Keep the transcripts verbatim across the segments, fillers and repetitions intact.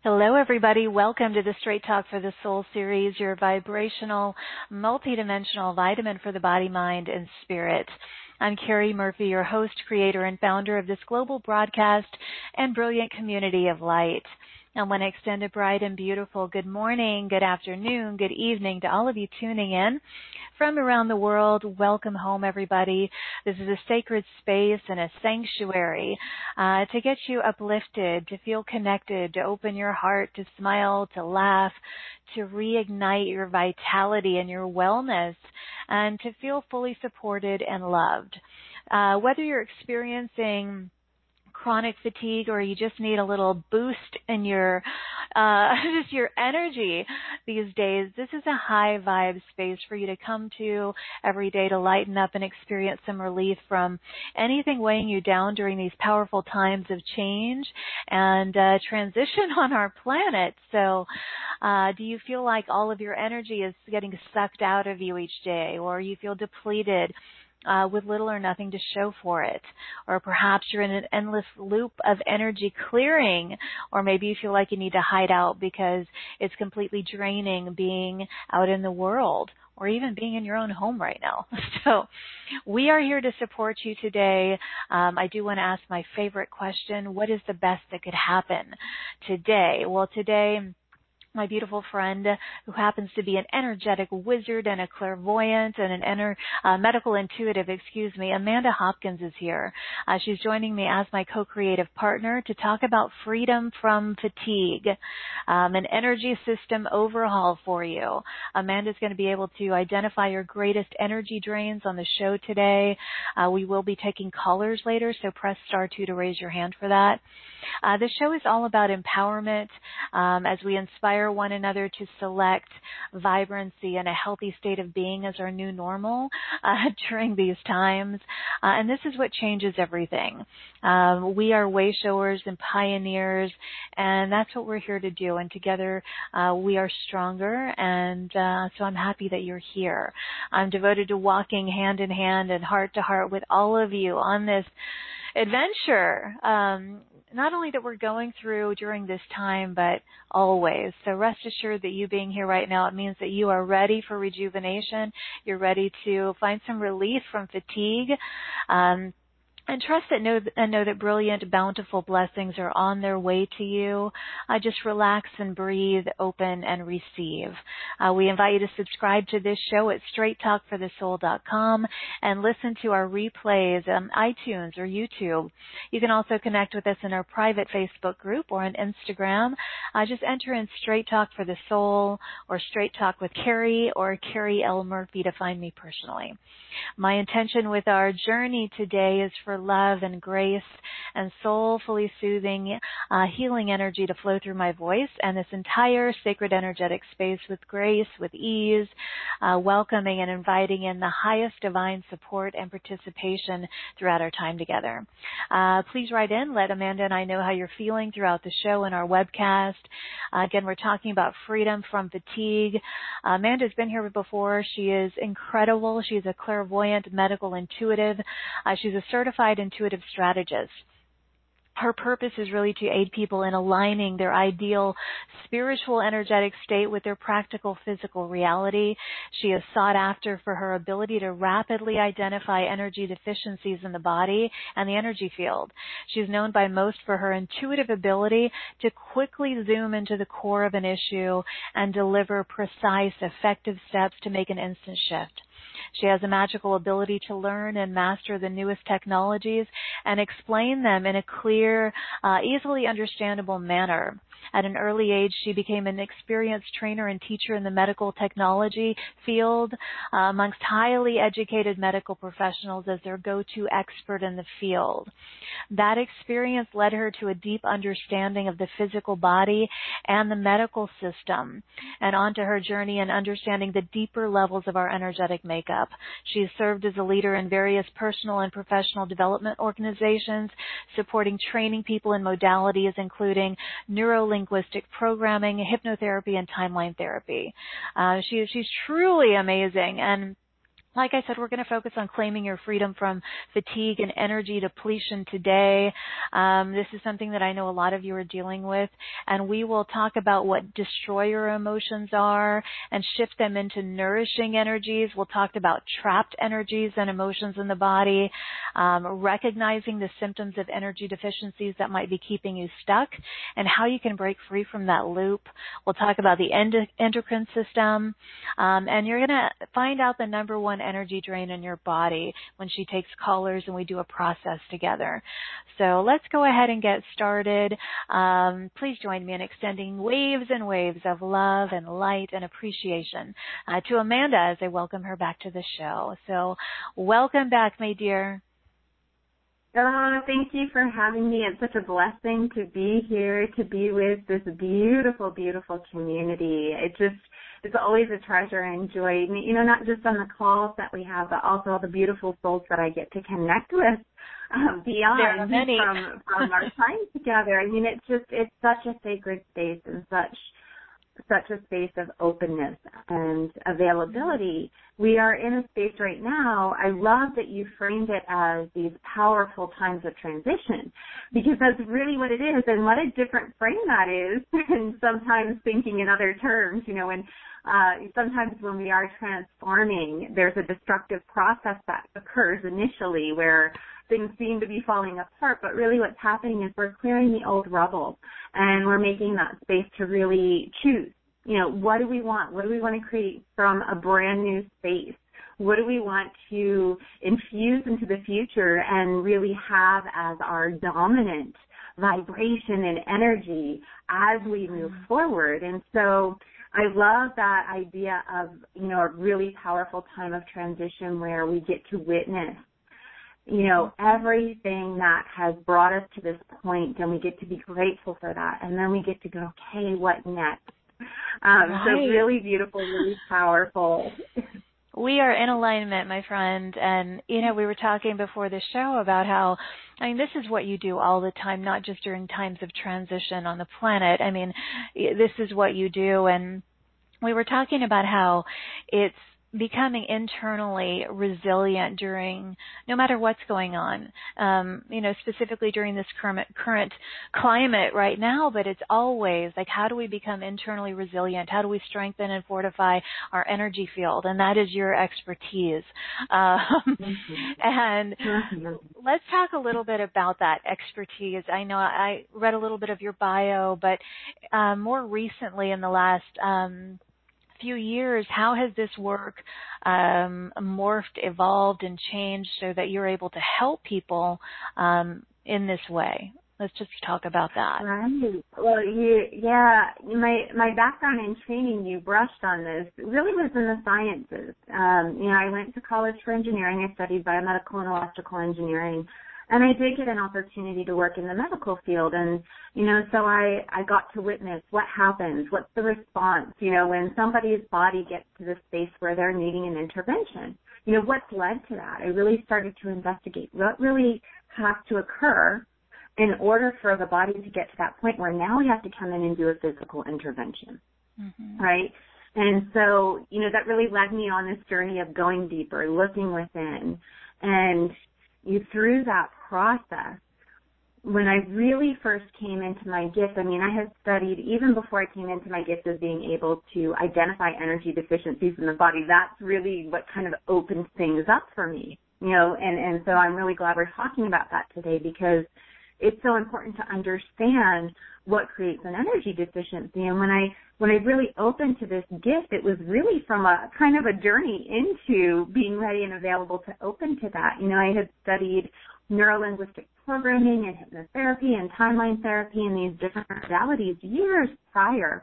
Hello, everybody. Welcome to the Straight Talk for the Soul series, your vibrational, multidimensional vitamin for the body, mind, and spirit. I'm Carrie Murphy, your host, creator, and founder of this global broadcast and brilliant community of light. I want to extend a bright and beautiful good morning, good afternoon, good evening to all of you tuning in from around the world. Welcome home, everybody. This is a sacred space and a sanctuary uh, to get you uplifted, to feel connected, to open your heart, to smile, to laugh, to reignite your vitality and your wellness, and to feel fully supported and loved. Uh, whether you're experiencing chronic fatigue or you just need a little boost in your uh just your energy these days, this is a high vibe space for you to come to every day to lighten up and experience some relief from anything weighing you down during these powerful times of change and uh transition on our planet. So uh do you feel like all of your energy is getting sucked out of you each day, or you feel depleted Uh, with little or nothing to show for it? Or perhaps you're in an endless loop of energy clearing, or maybe you feel like you need to hide out because it's completely draining being out in the world, or even being in your own home right now. So we are here to support you today. Um, I do want to ask my favorite question: what is the best that could happen today? Well, today, my beautiful friend, who happens to be an energetic wizard and a clairvoyant and an ener- uh, medical intuitive, excuse me, Amanda Hopkins is here. Uh, she's joining me as my co-creative partner to talk about freedom from fatigue, um, an energy system overhaul for you. Amanda's going to be able to identify your greatest energy drains on the show today. Uh, we will be taking callers later, so press star two to raise your hand for that. Uh, the show is all about empowerment um, as we inspire one another to select vibrancy and a healthy state of being as our new normal uh, during these times. Uh, and this is what changes everything. Um, we are way showers and pioneers, and that's what we're here to do. And together uh, we are stronger, and uh, so I'm happy that you're here. I'm devoted to walking hand in hand and heart to heart with all of you on this adventure, um, not only that we're going through during this time, but always. So rest assured that you being here right now, it means that you are ready for rejuvenation. You're ready to find some relief from fatigue. Um, And trust that know, and know that brilliant, bountiful blessings are on their way to you. Uh, just relax and breathe, open, and receive. Uh, we invite you to subscribe to this show at straight talk for the soul dot com and listen to our replays on iTunes or YouTube. You can also connect with us in our private Facebook group or on Instagram. Uh, just enter in Straight Talk for the Soul or Straight Talk with Carrie or Carrie L. Murphy to find me personally. My intention with our journey today is for love and grace and soulfully soothing, uh, healing energy to flow through my voice and this entire sacred energetic space with grace, with ease, uh, welcoming and inviting in the highest divine support and participation throughout our time together. Uh, please write in. Let Amanda and I know how you're feeling throughout the show and our webcast. Uh, again, we're talking about freedom from fatigue. Uh, Amanda's been here before. She is incredible. She's a clairvoyant medical intuitive. Uh, she's a certified intuitive strategist. Her purpose is really to aid people in aligning their ideal spiritual energetic state with their practical physical reality. She is sought after for her ability to rapidly identify energy deficiencies in the body and the energy field. She's known by most for her intuitive ability to quickly zoom into the core of an issue and deliver precise, effective steps to make an instant shift. She has a magical ability to learn and master the newest technologies and explain them in a clear, uh, easily understandable manner. At an early age, she became an experienced trainer and teacher in the medical technology field uh, amongst highly educated medical professionals as their go-to expert in the field. That experience led her to a deep understanding of the physical body and the medical system, and onto her journey in understanding the deeper levels of our energetic makeup. She has served as a leader in various personal and professional development organizations, supporting training people in modalities including neuro-linguistic programming, hypnotherapy, and timeline therapy. Uh, she, she's truly amazing, and Like I said, we're going to focus on claiming your freedom from fatigue and energy depletion today. Um, this is something that I know a lot of you are dealing with, and we will talk about what destroyer emotions are and shift them into nourishing energies. We'll talk about trapped energies and emotions in the body, um, recognizing the symptoms of energy deficiencies that might be keeping you stuck, and how you can break free from that loop. We'll talk about the endo- endocrine system, um, and you're going to find out the number one energy drain in your body when she takes callers and we do a process together. So let's go ahead and get started. Um, please join me in extending waves and waves of love and light and appreciation uh, to Amanda as I welcome her back to the show. So welcome back, my dear. Oh, thank you for having me. It's such a blessing to be here, to be with this beautiful, beautiful community. It just, it's always a treasure and joy, you know, not just on the calls that we have, but also all the beautiful souls that I get to connect with um, beyond from, from our time together. I mean, it's just, it's such a sacred space and such such a space of openness and availability. We are in a space right now. I love that you framed it as these powerful times of transition, because that's really what it is, and what a different frame that is and sometimes thinking in other terms, you know, when uh, sometimes when we are transforming, there's a destructive process that occurs initially where things seem to be falling apart, but really what's happening is we're clearing the old rubble and we're making that space to really choose. You know, what do we want? What do we want to create from a brand new space? What do we want to infuse into the future and really have as our dominant vibration and energy as we move forward? And so I love that idea of, you know, a really powerful time of transition where we get to witness, you know, everything that has brought us to this point, and we get to be grateful for that. And then we get to go, okay, what next? Um, right. So really beautiful, really powerful. We are in alignment, my friend. And, you know, we were talking before the show about how, I mean, this is what you do all the time, not just during times of transition on the planet. I mean, this is what you do. And we were talking about how it's becoming internally resilient during, no matter what's going on, um, you know, specifically during this current, current climate right now, but it's always like, how do we become internally resilient? How do we strengthen and fortify our energy field? And that is your expertise. Um, mm-hmm. And mm-hmm. let's talk a little bit about that expertise. I know I read a little bit of your bio, but uh, more recently in the last um few years, how has this work um, morphed, evolved, and changed so that you're able to help people um, in this way? Let's just talk about that. Right. Well, you, yeah, my my background in training, you brushed on this, really was in the sciences. Um, you know, I went to college for engineering. I studied biomedical and electrical engineering. And I did get an opportunity to work in the medical field, and, you know, so I, I got to witness what happens, what's the response, you know, when somebody's body gets to the space where they're needing an intervention. You know, what's led to that? I really started to investigate what really has to occur in order for the body to get to that point where now we have to come in and do a physical intervention, mm-hmm. right? And so, you know, that really led me on this journey of going deeper, looking within, and you through that process, when I really first came into my gift, I mean, I had studied, even before I came into my gift, as being able to identify energy deficiencies in the body. That's really what kind of opened things up for me, you know, and, and so I'm really glad we're talking about that today, because it's so important to understand what creates an energy deficiency. And when I when I really opened to this gift, it was really from a kind of a journey into being ready and available to open to that. You know, I had studied neuro-linguistic programming and hypnotherapy and timeline therapy and these different modalities years prior.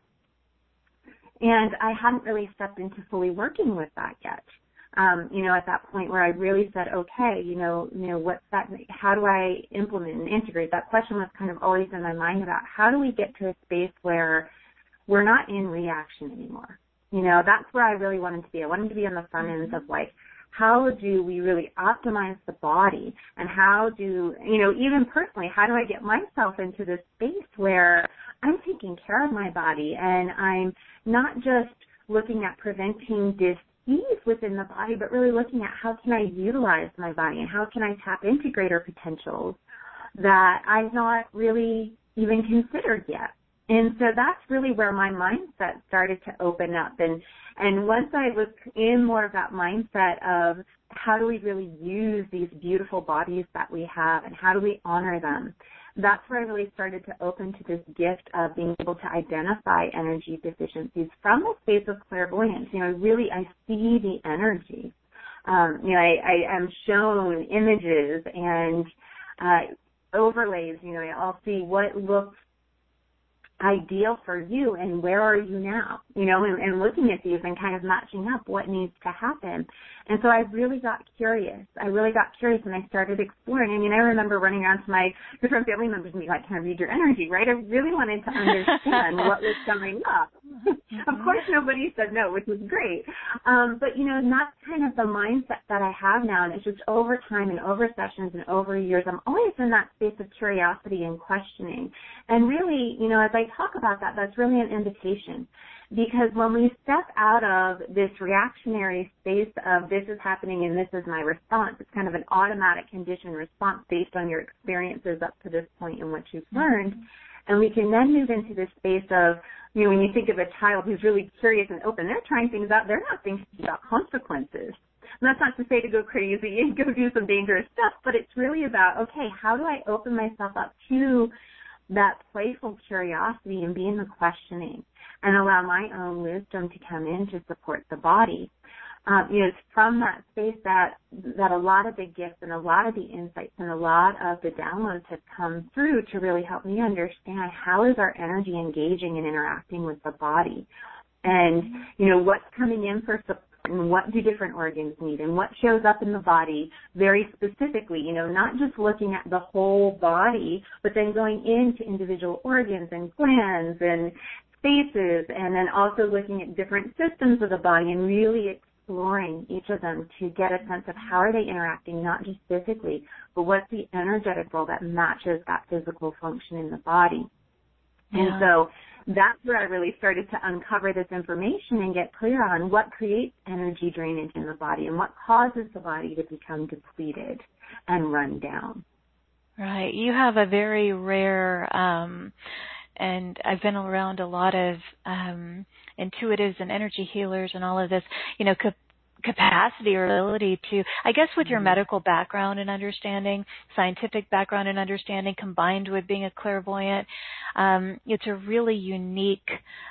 And I hadn't really stepped into fully working with that yet. Um, you know, at that point where I really said, okay, you know, you know, what's that, how do I implement and integrate? That question was kind of always in my mind about how do we get to a space where we're not in reaction anymore? You know, that's where I really wanted to be. I wanted to be on the front ends of like, how do we really optimize the body, and how do, you know, even personally, how do I get myself into this space where I'm taking care of my body and I'm not just looking at preventing dis ease within the body, but really looking at how can I utilize my body and how can I tap into greater potentials that I've not really even considered yet. And so that's really where my mindset started to open up. And, and once I was in more of that mindset of how do we really use these beautiful bodies that we have and how do we honor them, that's where I really started to open to this gift of being able to identify energy deficiencies from the space of clairvoyance. You know, really I see the energy. Um, you know, I, I am shown images and uh, overlays. You know, I'll see what looks ideal for you and where are you now, you know, and, and looking at these and kind of matching up what needs to happen. And so I really got curious. I really got curious and I started exploring. I mean, I remember running around to my different family members and being like, can I read your energy, right? I really wanted to understand what was coming up. Of course, nobody said no, which was great. Um, but, you know, that's kind of the mindset that I have now. And it's just over time and over sessions and over years, I'm always in that space of curiosity and questioning. And really, you know, as I talk about that, that's really an invitation. Because when we step out of this reactionary space of this is happening and this is my response, it's kind of an automatic conditioned response based on your experiences up to this point and what you've learned. And we can then move into this space of, you know, when you think of a child who's really curious and open, they're trying things out. They're not thinking about consequences. And that's not to say to go crazy and go do some dangerous stuff, but it's really about, okay, how do I open myself up to that playful curiosity and be in the questioning and allow my own wisdom to come in to support the body. Um, you know, it's from that space that that a lot of the gifts and a lot of the insights and a lot of the downloads have come through to really help me understand how is our energy engaging and interacting with the body. And, you know, what's coming in for support and what do different organs need and what shows up in the body very specifically, you know, not just looking at the whole body, but then going into individual organs and glands and spaces, and then also looking at different systems of the body and really exploring each of them to get a sense of how are they interacting, not just physically, but what's the energetic role that matches that physical function in the body. Yeah. And so that's where I really started to uncover this information and get clear on what creates energy drainage in the body and what causes the body to become depleted and run down. Right. You have a very rare, um, and I've been around a lot of um, intuitives and energy healers and all of this, you know, cap- capacity or ability to, I guess with your medical background and understanding, scientific background and understanding combined with being a clairvoyant, um, it's a really unique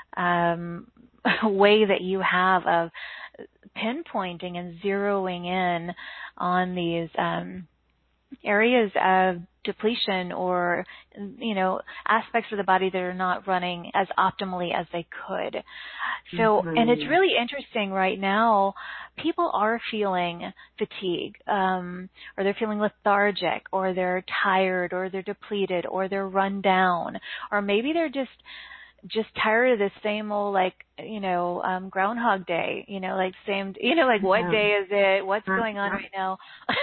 um, way that you have of pinpointing and zeroing in on these um, areas of depletion or, you know, aspects of the body that are not running as optimally as they could. So, mm-hmm. and it's really interesting right now, people are feeling fatigue, um, or they're feeling lethargic, or they're tired, or they're depleted, or they're run down, or maybe they're just just tired of the same old, like, you know, um, Groundhog Day, you know, like same, you know, like what yeah. day is it? What's going on right now?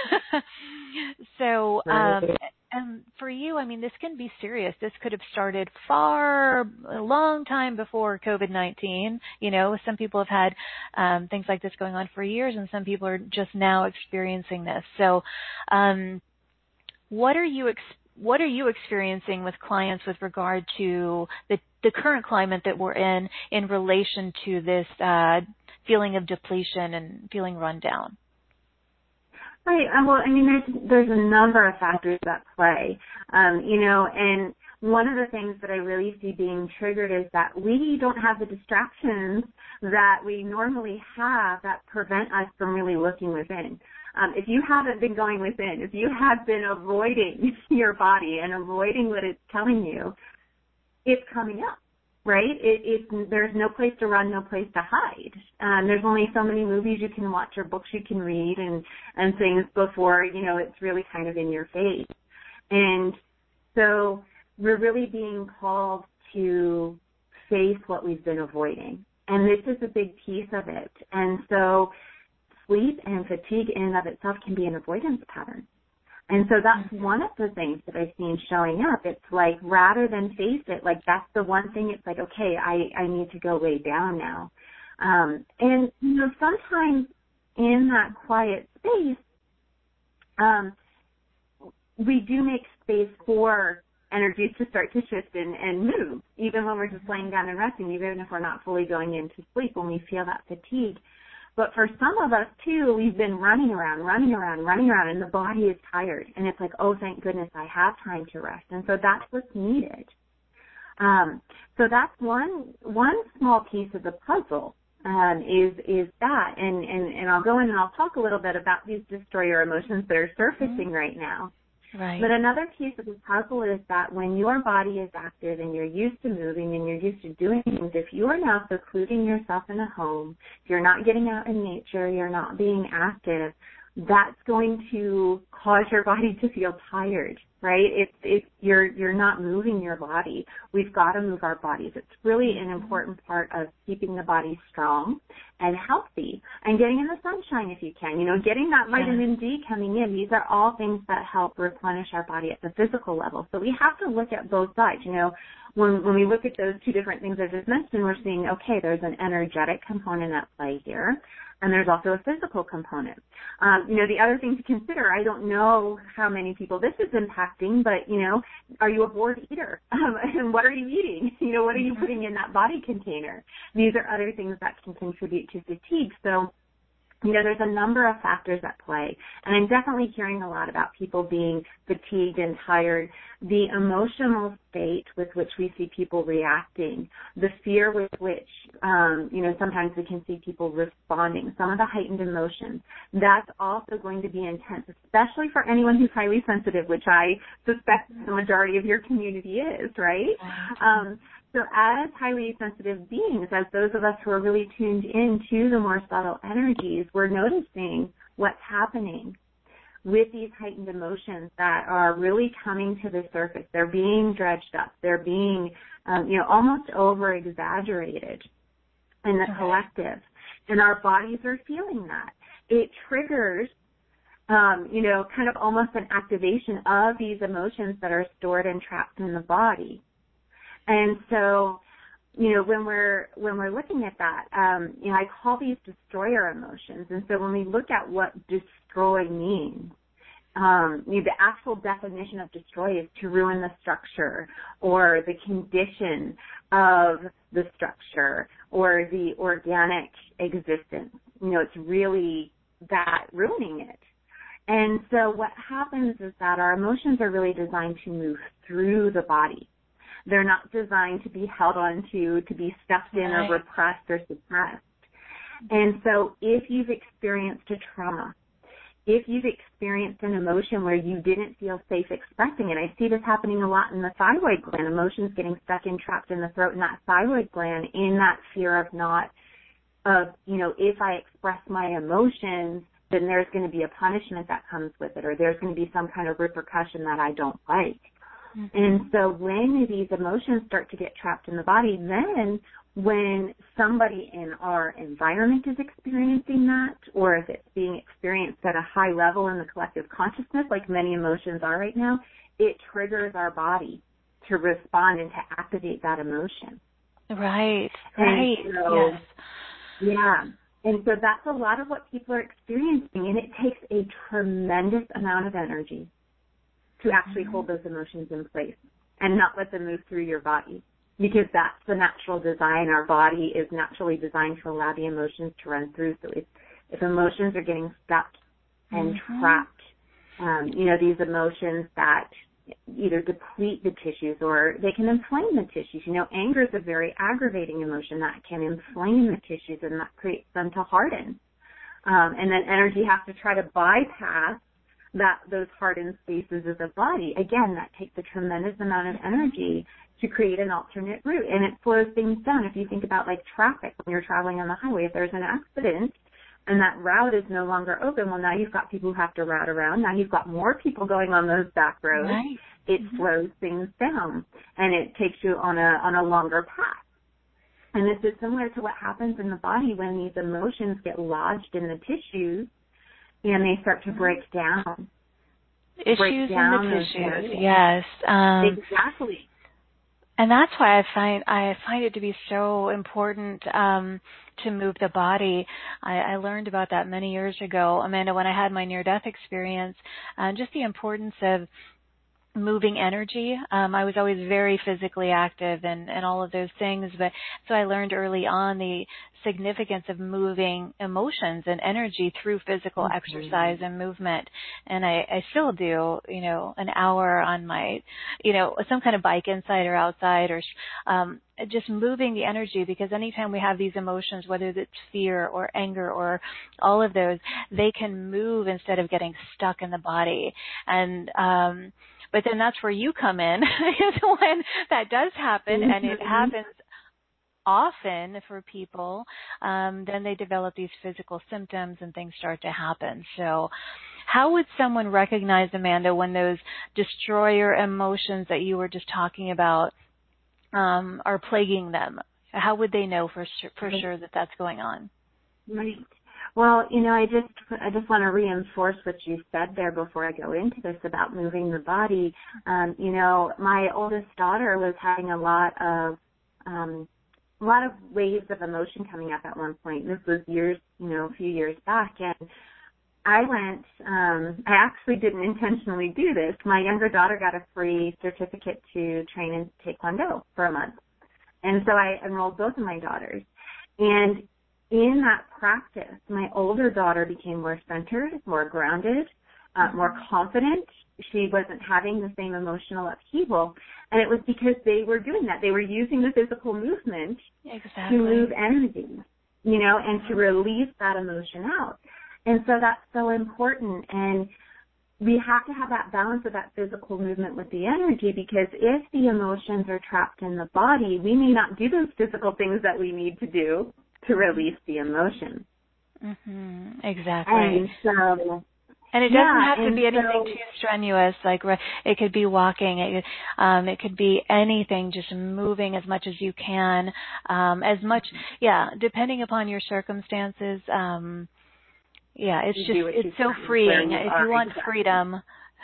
So, um, and for you, I mean, this can be serious. This could have started far, a long time before COVID nineteen. You know, some people have had um, things like this going on for years, and some people are just now experiencing this. So, um, what are you experiencing? What are you experiencing with clients with regard to the, the current climate that we're in in relation to this uh, feeling of depletion and feeling run down? Right. Well, I mean, there's there's a number of factors at play, um, you know, and one of the things that I really see being triggered is that we don't have the distractions that we normally have that prevent us from really looking within. Um, if you haven't been going within, if you have been avoiding your body and avoiding what it's telling you, it's coming up, right? It, it, there's no place to run, no place to hide. Um, there's only so many movies you can watch or books you can read and, and things before, you know, it's really kind of in your face. And so we're really being called to face what we've been avoiding. And this is a big piece of it. And so sleep and fatigue in and of itself can be an avoidance pattern. And so that's one of the things that I've seen showing up. It's like rather than face it, like that's the one thing, it's like, okay, I, I need to go lay down now. Um, and, you know, sometimes in that quiet space, um, we do make space for energies to start to shift and, and move, even when we're just laying down and resting, even if we're not fully going into sleep, when we feel that fatigue. But for some of us, too, we've been running around, running around, running around, and the body is tired. And it's like, oh, thank goodness I have time to rest. And so that's what's needed. Um, so that's one one small piece of the puzzle um, is is that. And, and, and I'll go in and I'll talk a little bit about these destroyer emotions that are surfacing mm-hmm. right now. Right. But another piece of the puzzle is that when your body is active and you're used to moving and you're used to doing things, if you are now secluding yourself in a home, if you're not getting out in nature, you're not being active, that's going to cause your body to feel tired, right? If if you're you're not moving your body, we've got to move our bodies. It's really an important part of keeping the body strong and healthy, and getting in the sunshine if you can. You know, getting that vitamin D coming in. These are all things that help replenish our body at the physical level. So we have to look at both sides. You know, when when we look at those two different things I just mentioned, we're seeing, okay, there's an energetic component at play here. And there's also a physical component. Um, you know, the other thing to consider, I don't know how many people this is impacting, but, you know, are you a bored eater? Um, and what are you eating? You know, what are you putting in that body container? These are other things that can contribute to fatigue. So, you know, there's a number of factors at play. And I'm definitely hearing a lot about people being fatigued and tired. The emotional state with which we see people reacting, the fear with which, um, you know, sometimes we can see people responding, some of the heightened emotions, that's also going to be intense, especially for anyone who's highly sensitive, which I suspect the majority of your community is, right? Um, So as highly sensitive beings, as those of us who are really tuned in to the more subtle energies, we're noticing what's happening with these heightened emotions that are really coming to the surface. They're being dredged up. They're being, um, you know, almost over-exaggerated in the collective. And our bodies are feeling that. It triggers, um, you know, kind of almost an activation of these emotions that are stored and trapped in the body. And so, you know, when we're when we're looking at that, um, you know, I call these destroyer emotions. And so when we look at what destroy means, um, you know, the actual definition of destroy is to ruin the structure or the condition of the structure or the organic existence. You know, it's really that, ruining it. And so what happens is that our emotions are really designed to move through the body. They're not designed to be held on to, to be stuffed in or repressed or suppressed. And so if you've experienced a trauma, if you've experienced an emotion where you didn't feel safe expressing it, I see this happening a lot in the thyroid gland, emotions getting stuck and trapped in the throat in that thyroid gland, in that fear of not, of, you know, if I express my emotions, then there's going to be a punishment that comes with it, or there's going to be some kind of repercussion that I don't like. Mm-hmm. And so when these emotions start to get trapped in the body, then when somebody in our environment is experiencing that, or if it's being experienced at a high level in the collective consciousness, like many emotions are right now, it triggers our body to respond and to activate that emotion. Right, and right, so, yes. Yeah. And so that's a lot of what people are experiencing, and it takes a tremendous amount of energy to actually hold those emotions in place and not let them move through your body, because that's the natural design. Our body is naturally designed to allow the emotions to run through. So if, if emotions are getting stuck and mm-hmm. trapped, um, you know, these emotions that either deplete the tissues or they can inflame the tissues. You know, anger is a very aggravating emotion that can inflame the tissues, and that creates them to harden. Um, and then energy has to try to bypass that those hardened spaces of the body. Again, that takes a tremendous amount of energy to create an alternate route, and it slows things down. If you think about like traffic, when you're traveling on the highway, if there's an accident and that route is no longer open, well, now you've got people who have to route around. Now you've got more people going on those back roads. Right. It mm-hmm. slows things down, and it takes you on a on a longer path. And this is similar to what happens in the body when these emotions get lodged in the tissues and they start to break down. Issues break down in the tissues, yes. Um, exactly. And that's why I find I find it to be so important um, to move the body. I, I learned about that many years ago, Amanda, when I had my near-death experience, uh, just the importance of moving energy. Um, I was always very physically active and, and all of those things, but so I learned early on the significance of moving emotions and energy through physical mm-hmm. exercise and movement. And I, I still do, you know, an hour on my, you know, some kind of bike inside or outside, or um, just moving the energy, because anytime we have these emotions, whether it's fear or anger or all of those, they can move instead of getting stuck in the body. And um, But then that's where you come in, is when that does happen, mm-hmm. and it happens often for people, um, then they develop these physical symptoms and things start to happen. So how would someone recognize, Amanda, when those destroyer emotions that you were just talking about um, are plaguing them? How would they know for sure, for sure that that's going on? Right. Well, you know, I just I just want to reinforce what you said there before I go into this about moving the body. Um, you know, my oldest daughter was having a lot of um, a lot of waves of emotion coming up at one point. This was years, you know, a few years back, and I went. Um, I actually didn't intentionally do this. My younger daughter got a free certificate to train in Taekwondo for a month, and so I enrolled both of my daughters, and in that practice, my older daughter became more centered, more grounded, uh, more confident. She wasn't having the same emotional upheaval. And it was because they were doing that. They were using the physical movement exactly. to move energy, you know, and to release that emotion out. And so that's so important. And we have to have that balance of that physical movement with the energy, because if the emotions are trapped in the body, we may not do those physical things that we need to do to release the emotion. Mm-hmm. Exactly. And so, and it doesn't yeah, have to be anything so, too strenuous. Like it could be walking. It, um, it could be anything. Just moving as much as you can. Um, as much, yeah. Depending upon your circumstances. Um, yeah, it's just it's so freeing. You if you want exactly. freedom,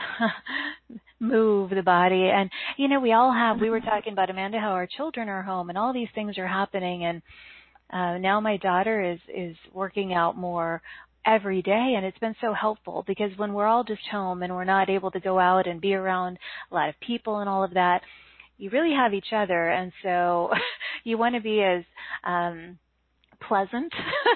move the body. And you know, we all have. We were talking about, Amanda, how our children are home and all these things are happening, and Uh, now my daughter is, is working out more every day, and it's been so helpful, because when we're all just home and we're not able to go out and be around a lot of people and all of that, you really have each other, and so you want to be as um, pleasant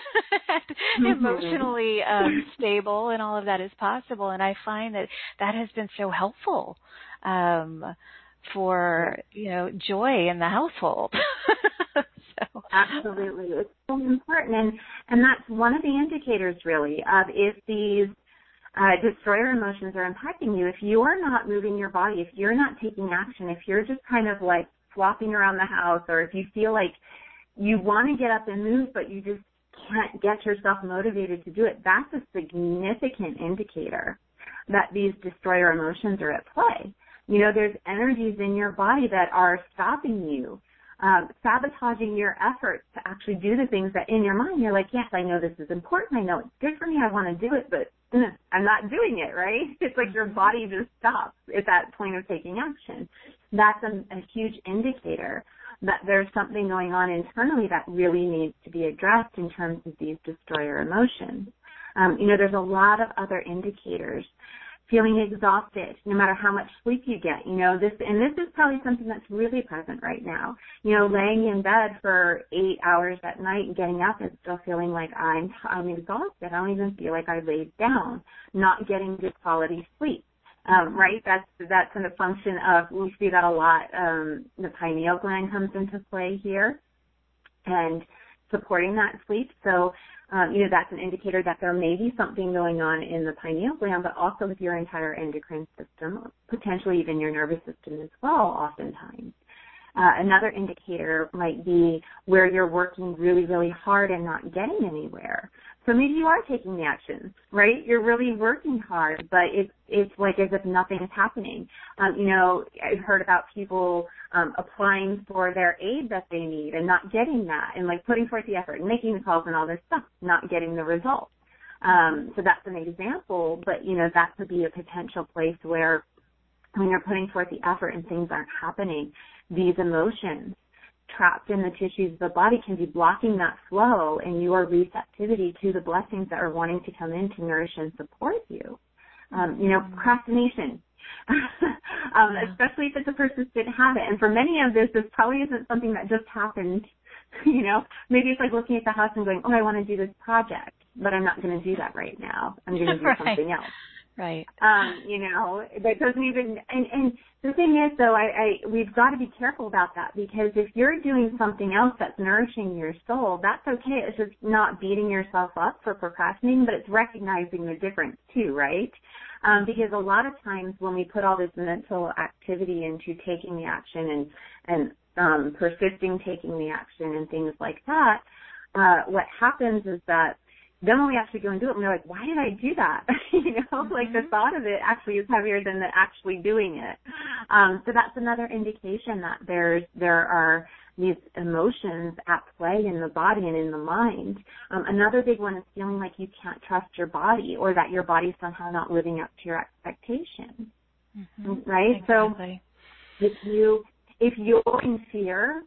and emotionally um, stable and all of that as possible, and I find that that has been so helpful um, for, you know, joy in the household. So. Absolutely. It's so important. And, and that's one of the indicators, really, of if these uh, destroyer emotions are impacting you. If you are not moving your body, if you're not taking action, if you're just kind of like flopping around the house, or if you feel like you want to get up and move, but you just can't get yourself motivated to do it, that's a significant indicator that these destroyer emotions are at play. You know, there's energies in your body that are stopping you, Um, sabotaging your efforts to actually do the things that in your mind you're like, yes, I know this is important, I know it's good for me, I want to do it, but uh, I'm not doing it, right? It's like your body just stops at that point of taking action. That's a, a huge indicator that there's something going on internally that really needs to be addressed in terms of these destroyer emotions. Um, you know, there's a lot of other indicators. Feeling exhausted, no matter how much sleep you get, you know, this, and this is probably something that's really present right now. You know, laying in bed for eight hours at night and getting up and still feeling like I'm, I'm exhausted. I don't even feel like I laid down, not getting good quality sleep. Um, right? That's, that's in the function of, we see that a lot. Um, the pineal gland comes into play here and supporting that sleep. So, Um, you know, that's an indicator that there may be something going on in the pineal gland, but also with your entire endocrine system, potentially even your nervous system as well, oftentimes. Uh, another indicator might be where you're working really, really hard and not getting anywhere. So maybe you are taking the action, right? You're really working hard, but it's it's like as if nothing is happening. Um, you know, I've heard about people um, applying for their aid that they need and not getting that, and like putting forth the effort and making the calls and all this stuff, not getting the result. Um, so that's an example, but you know, that could be a potential place where when you're putting forth the effort and things aren't happening, these emotions trapped in the tissues of the body can be blocking that flow and your receptivity to the blessings that are wanting to come in to nourish and support you. Um, you know, procrastination, um, yeah. especially if it's a persistent habit. And for many of this, this probably isn't something that just happened. You know, maybe it's like looking at the house and going, oh, I want to do this project, but I'm not going to do that right now. I'm going to do right. something else. Right. Um, you know, that doesn't even, and, and the thing is though, I, I, we've got to be careful about that, because if you're doing something else that's nourishing your soul, that's okay. It's just not beating yourself up for procrastinating, but it's recognizing the difference too, right? Um, because a lot of times when we put all this mental activity into taking the action and, and, um, persisting taking the action and things like that, uh, what happens is that then when we actually go and do it, we're like, why did I do that? you know, mm-hmm. like the thought of it actually is heavier than the actually doing it. Um, so that's another indication that there's, there are these emotions at play in the body and in the mind. Um, another big one is feeling like you can't trust your body, or that your body's somehow not living up to your expectations. Mm-hmm. Right? Exactly. So if you, if you're in fear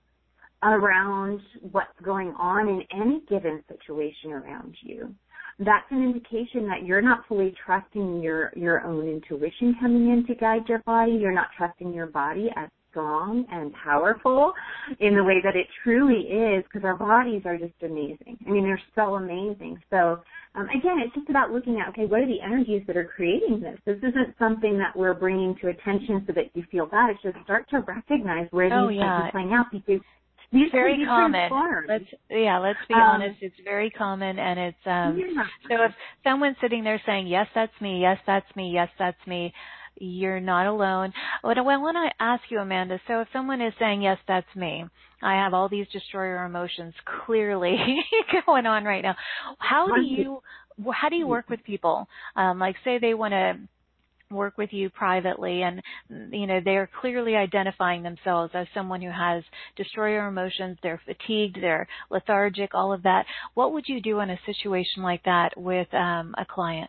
around what's going on in any given situation around you, that's an indication that you're not fully trusting your, your own intuition coming in to guide your body. You're not trusting your body as strong and powerful in the way that it truly is, because our bodies are just amazing. I mean, they're so amazing. So, um, again, it's just about looking at, okay, what are the energies that are creating this? This isn't something that we're bringing to attention so that you feel bad. It's just start to recognize where oh, these yeah. things are playing out, because these very common. Transformed. Let's yeah, let's be um, honest. It's very common, and it's um. Yeah. So if someone's sitting there saying, "Yes, that's me. Yes, that's me. Yes, that's me," you're not alone. But I want to ask you, Amanda. So if someone is saying, "Yes, that's me," I have all these destroyer emotions clearly going on right now. How do you how do you work with people? Um, like, say they want to work with you privately, and you know they're clearly identifying themselves as someone who has destroyer emotions, they're fatigued, they're lethargic, all of that. What would you do in a situation like that with um, a client?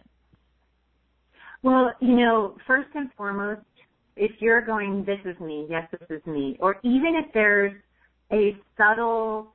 Well, you know, first and foremost, if you're going, this is me, yes, this is me, or even if there's a subtle,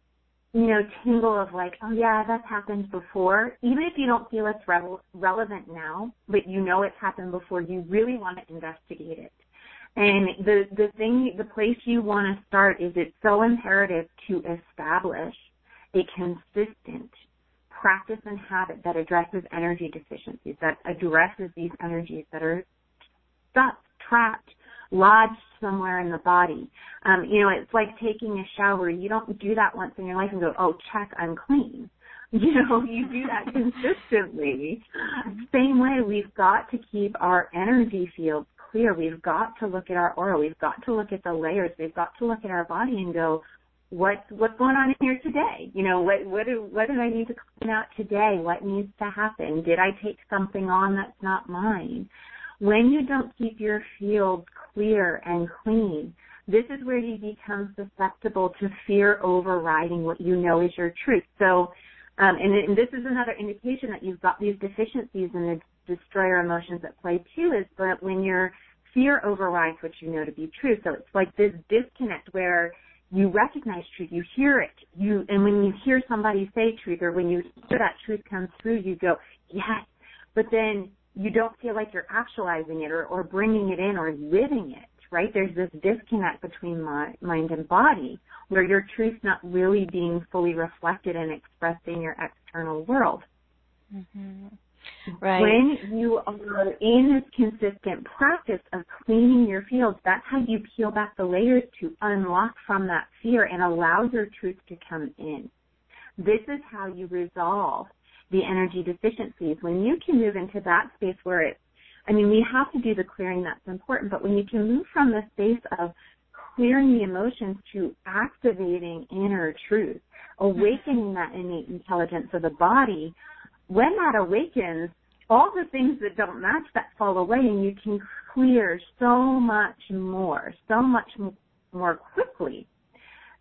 you know, tingle of like, oh yeah, that's happened before, even if you don't feel it's re- relevant now, but you know it's happened before, you really want to investigate it. And the, the thing, the place you want to start is it's so imperative to establish a consistent practice and habit that addresses energy deficiencies, that addresses these energies that are stuck, trapped, lodged somewhere in the body. Um, you know, it's like taking a shower. You don't do that once in your life and go, oh, check, I'm clean. You know, you do that consistently. Same way, we've got to keep our energy fields clear. We've got to look at our aura. We've got to look at the layers. We've got to look at our body and go, what, what's going on in here today? You know, what, what, do, what do I need to clean out today? What needs to happen? Did I take something on that's not mine? When you don't keep your field clear and clean, this is where you become susceptible to fear overriding what you know is your truth. So, um, and, and this is another indication that you've got these deficiencies in the destroyer emotions at play too, is that when your fear overrides what you know to be true. So it's like this disconnect where you recognize truth, you hear it, you, and when you hear somebody say truth, or when you hear that truth come through, you go, yes, but then you don't feel like you're actualizing it or, or bringing it in or living it, right? There's this disconnect between my, mind and body where your truth's not really being fully reflected and expressed in your external world. Mm-hmm. Right. When you are in this consistent practice of cleaning your fields, that's how you peel back the layers to unlock from that fear and allow your truth to come in. This is how you resolve the energy deficiencies. When you can move into that space where it's, I mean, we have to do the clearing, that's important, but when you can move from the space of clearing the emotions to activating inner truth, awakening that innate intelligence of the body, when that awakens, all the things that don't match that fall away, and you can clear so much more, so much more quickly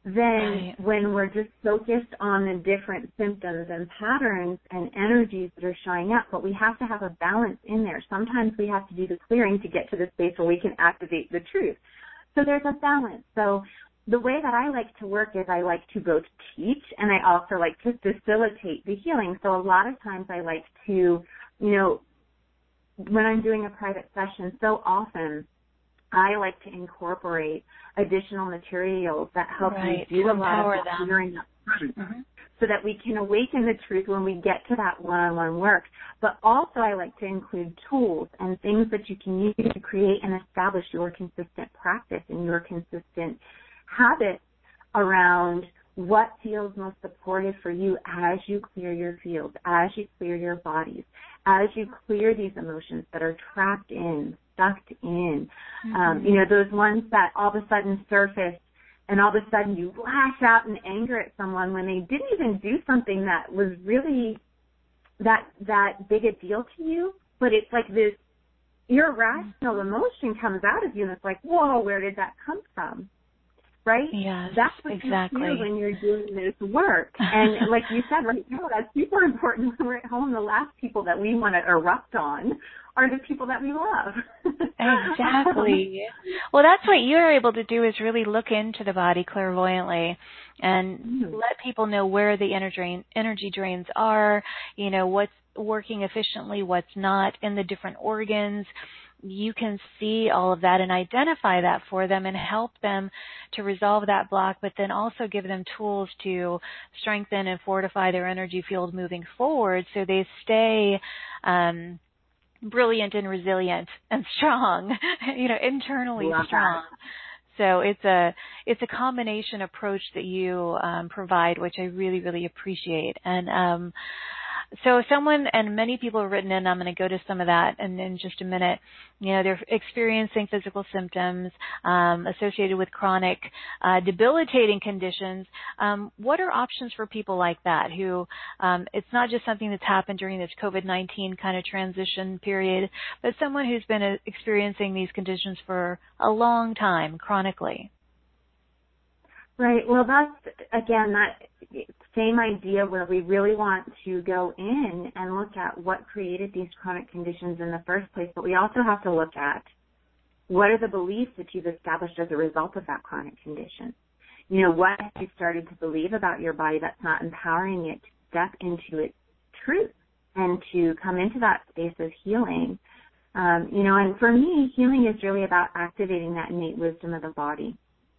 then right. when we're just focused on the different symptoms and patterns and energies that are showing up, but we have to have a balance in there. Sometimes we have to do the clearing to get to the space where we can activate the truth. So there's a balance. So the way that I like to work is I like to both teach and I also like to facilitate the healing. So a lot of times I like to, you know, when I'm doing a private session, so often I like to incorporate additional materials that help right. you do a lot Empower of the them. clearing up Mm-hmm. so that we can awaken the truth when we get to that one-on-one work. But also I like to include tools and things that you can use to create and establish your consistent practice and your consistent habits around what feels most supportive for you as you clear your fields, as you clear your bodies, as you clear these emotions that are trapped in, sucked in. Mm-hmm. Um, you know, those ones that all of a sudden surface and all of a sudden you lash out in anger at someone when they didn't even do something that was really that that big a deal to you, but it's like this irrational emotion comes out of you and it's like, whoa, where did that come from? Right? Yes, that's what exactly. you feel when you're doing this work. And like you said right now, that's super important when we're at home. The last people that we want to erupt on are the people that we love. Exactly. Well, that's what you're able to do is really look into the body clairvoyantly and mm. let people know where the energy drain, energy drains are, you know, what's working efficiently, what's not in the different organs. You can see all of that and identify that for them and help them to resolve that block, but then also give them tools to strengthen and fortify their energy field moving forward so they stay um, brilliant and resilient and strong, you know, internally Love strong. That. So it's a it's a combination approach that you um, provide, which I really, really appreciate. And um, so someone, and many people have written in, I'm going to go to some of that in, in just a minute, you know, they're experiencing physical symptoms um, associated with chronic uh, debilitating conditions. Um, what are options for people like that who um, it's not just something that's happened during this COVID nineteen kind of transition period, but someone who's been uh, experiencing these conditions for a long time, chronically? Right. Well, that's, again, that same idea where we really want to go in and look at what created these chronic conditions in the first place, but we also have to look at what are the beliefs that you've established as a result of that chronic condition. You know, what have you started to believe about your body that's not empowering it to step into its truth and to come into that space of healing. Um, you know, and for me, healing is really about activating that innate wisdom of the body.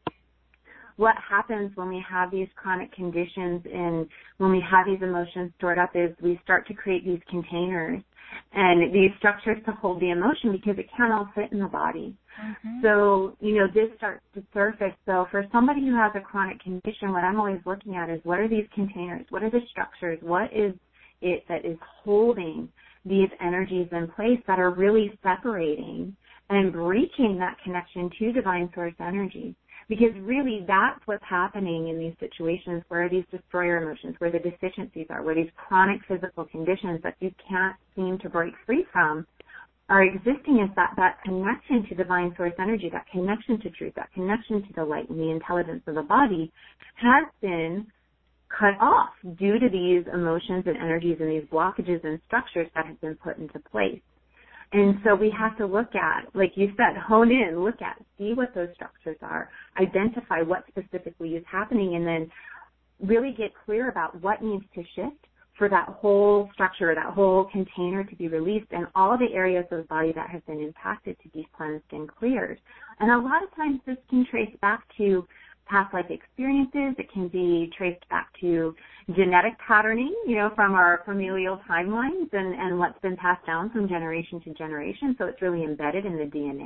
What happens when we have these chronic conditions and when we have these emotions stored up is we start to create these containers and these structures to hold the emotion because it can't all fit in the body. Mm-hmm. So, you know, this starts to surface. So for somebody who has a chronic condition, what I'm always looking at is what are these containers? What are the structures? What is it that is holding these energies in place that are really separating and breaching that connection to divine source energy? Because really that's what's happening in these situations where these destroyer emotions, where the deficiencies are, where these chronic physical conditions that you can't seem to break free from are existing is that, that connection to divine source energy, that connection to truth, that connection to the light and the intelligence of the body has been cut off due to these emotions and energies and these blockages and structures that have been put into place. And so we have to look at, like you said, hone in, look at, see what those structures are, identify what specifically is happening, and then really get clear about what needs to shift for that whole structure, that whole container to be released, and all the areas of the body that have been impacted to be cleansed and cleared. And a lot of times this can trace back to past life experiences. It can be traced back to genetic patterning, you know, from our familial timelines and, and what's been passed down from generation to generation. So it's really embedded in the D N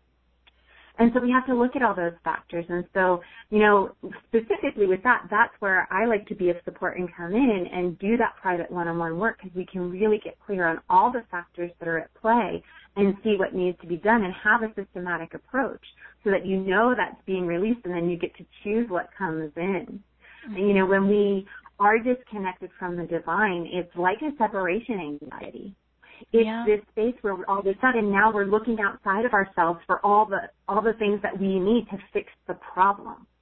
A. And so we have to look at all those factors. And so, you know, specifically with that, that's where I like to be of support and come in and do that private one-on-one work because we can really get clear on all the factors that are at play and see what needs to be done and have a systematic approach so that you know that's being released and then you get to choose what comes in. Mm-hmm. And, you know, when we are disconnected from the divine, it's like a separation anxiety. It's yeah. this space where all of a sudden now we're looking outside of ourselves for all the all the things that we need to fix the problem.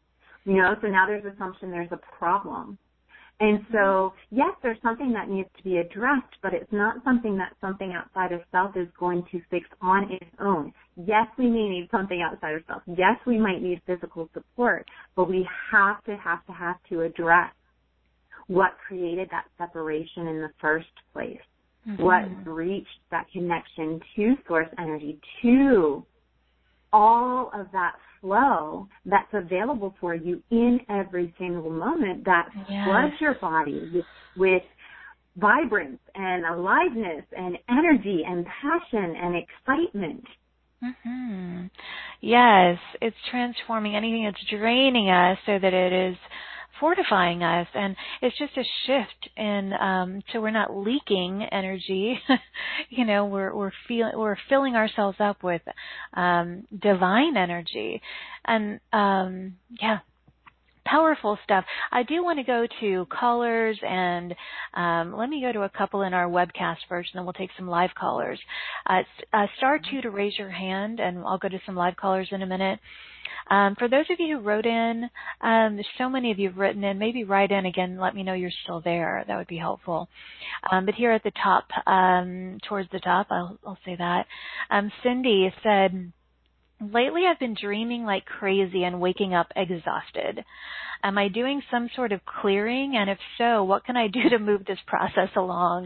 You know, so now there's assumption there's a problem. And so, yes, there's something that needs to be addressed, but it's not something that something outside of self is going to fix on its own. Yes, we may need something outside of self. Yes, we might need physical support, but we have to, have to, have to address what created that separation in the first place. Mm-hmm. What breached that connection to source energy, to all of that flow that's available for you in every single moment that yes. floods your body with, with vibrance and aliveness and energy and passion and excitement. Mm-hmm. Yes, it's transforming anything that's draining us so that it is fortifying us, and it's just a shift in um so we're not leaking energy. you know, we're we're feeling we're filling ourselves up with um divine energy. And um yeah, powerful stuff. I do want to go to callers, and um, let me go to a couple in our webcast first, and then we'll take some live callers. Uh, uh, star two to raise your hand, and I'll go to some live callers in a minute. Um, for those of you who wrote in, um, so many of you have written in. Maybe write in again. Let me know you're still there. That would be helpful. Um, but here at the top, um, towards the top, I'll, I'll say that. Um, Cindy said, lately I've been dreaming like crazy and waking up exhausted. Am I doing some sort of clearing? And if so, what can I do to move this process along?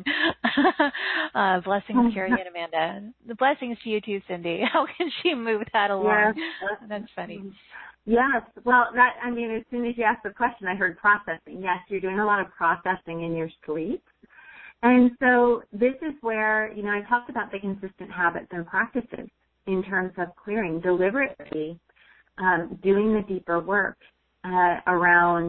uh, blessings, Carrie and Amanda. The blessings to you too, Cindy. How can she move that along? Yes. That's funny. Yes. Well, that, I mean, as soon as you asked the question, I heard processing. Yes, you're doing a lot of processing in your sleep. And so this is where, you know, I talked about the consistent habits and practices in terms of clearing, deliberately um, doing the deeper work uh, around,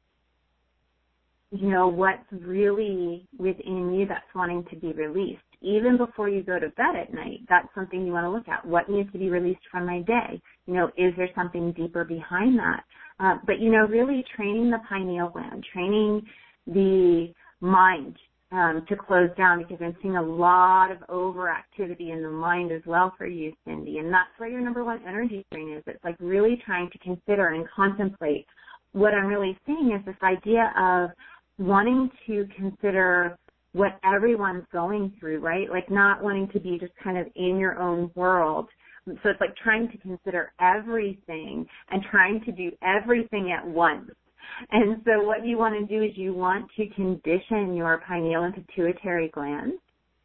you know, what's really within you that's wanting to be released. Even before you go to bed at night, that's something you want to look at. What needs to be released from my day? You know, is there something deeper behind that? Uh, but, you know, really training the pineal gland, training the mind Um, to close down, because I'm seeing a lot of overactivity in the mind as well for you, Cindy. And that's where your number one energy drain is. It's like really trying to consider and contemplate. What I'm really seeing is this idea of wanting to consider what everyone's going through, right? Like not wanting to be just kind of in your own world. So it's like trying to consider everything and trying to do everything at once. And so what you want to do is you want to condition your pineal and pituitary glands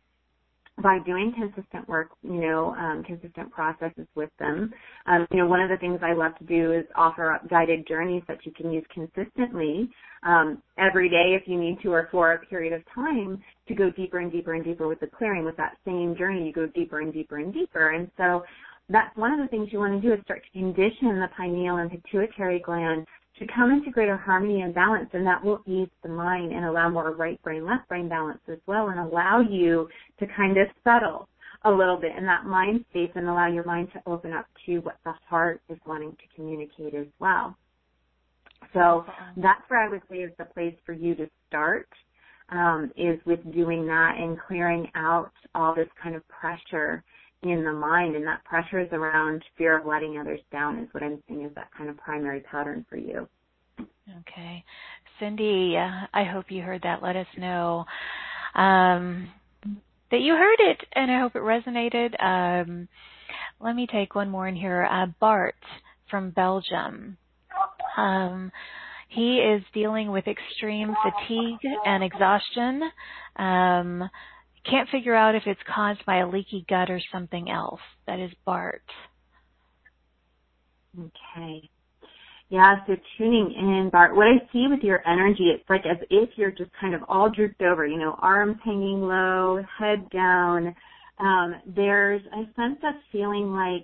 by doing consistent work, you know, um, consistent processes with them. Um, you know, one of the things I love to do is offer up guided journeys that you can use consistently um, every day if you need to, or for a period of time, to go deeper and deeper and deeper with the clearing. With that same journey, you go deeper and deeper and deeper. And so that's one of the things you want to do is start to condition the pineal and pituitary gland to come into greater harmony and balance, and that will ease the mind and allow more right brain, left brain balance as well, and allow you to kind of settle a little bit in that mind space and allow your mind to open up to what the heart is wanting to communicate as well. So that's where I would say is the place for you to start, um, is with doing that and clearing out all this kind of pressure in the mind, and that pressure is around fear of letting others down is what I'm seeing is that kind of primary pattern for you. Okay. Cindy, uh, I hope you heard that. Let us know um, that you heard it, and I hope it resonated. Um, let me take one more in here. Uh, Bart from Belgium. Um, he is dealing with extreme fatigue and exhaustion. Um Can't figure out if it's caused by a leaky gut or something else. That is Bart. Okay. Yeah, so tuning in, Bart, what I see with your energy, it's like as if you're just kind of all drooped over, you know, arms hanging low, head down. Um, there's a sense of feeling like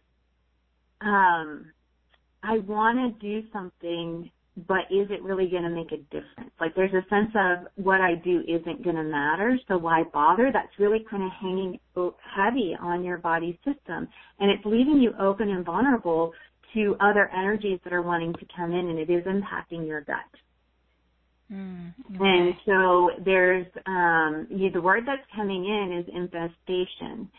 um, I want to do something, but is it really going to make a difference? Like there's a sense of what I do isn't going to matter, so why bother? That's really kind of hanging heavy on your body system. And it's leaving you open and vulnerable to other energies that are wanting to come in, and it is impacting your gut. Mm, okay. And so there's, um, you, the word that's coming in is infestation.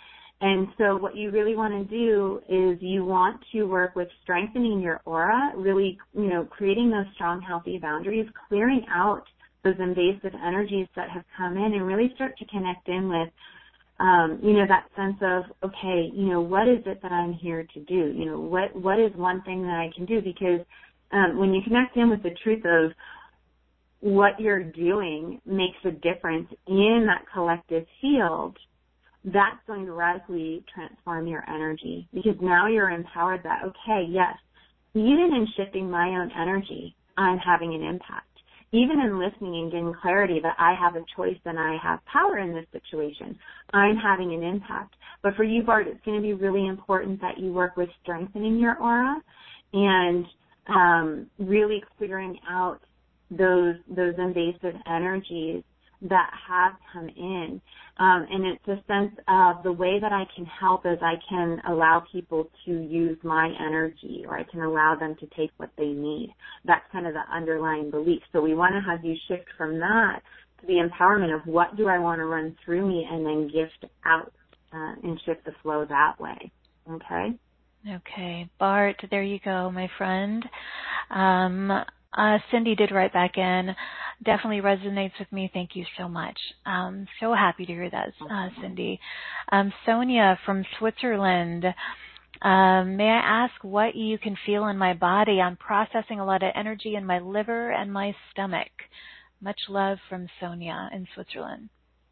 And so what you really want to do is you want to work with strengthening your aura, really, you know, creating those strong, healthy boundaries, clearing out those invasive energies that have come in, and really start to connect in with, um, you know, that sense of, okay, you know, what is it that I'm here to do? You know, what what is one thing that I can do? Because um, when you connect in with the truth of what you're doing makes a difference in that collective field, that's going to radically transform your energy, because now you're empowered that, okay, yes, even in shifting my own energy, I'm having an impact. Even in listening and getting clarity that I have a choice and I have power in this situation, I'm having an impact. But for you, Bart, it's going to be really important that you work with strengthening your aura and um, really clearing out those those invasive energies that have come in. Um, and it's a sense of the way that I can help is I can allow people to use my energy, or I can allow them to take what they need. That's kind of the underlying belief. So we want to have you shift from that to the empowerment of what do I want to run through me, and then gift out uh, and shift the flow that way. Okay? Okay. Bart, there you go, my friend. Um, uh, Cindy did write back in. Definitely resonates with me. Thank you so much. Um, so happy to hear that, uh, Cindy. Um, Sonia from Switzerland. Um, may I ask what you can feel in my body? I'm processing a lot of energy in my liver and my stomach. Much love from Sonia in Switzerland.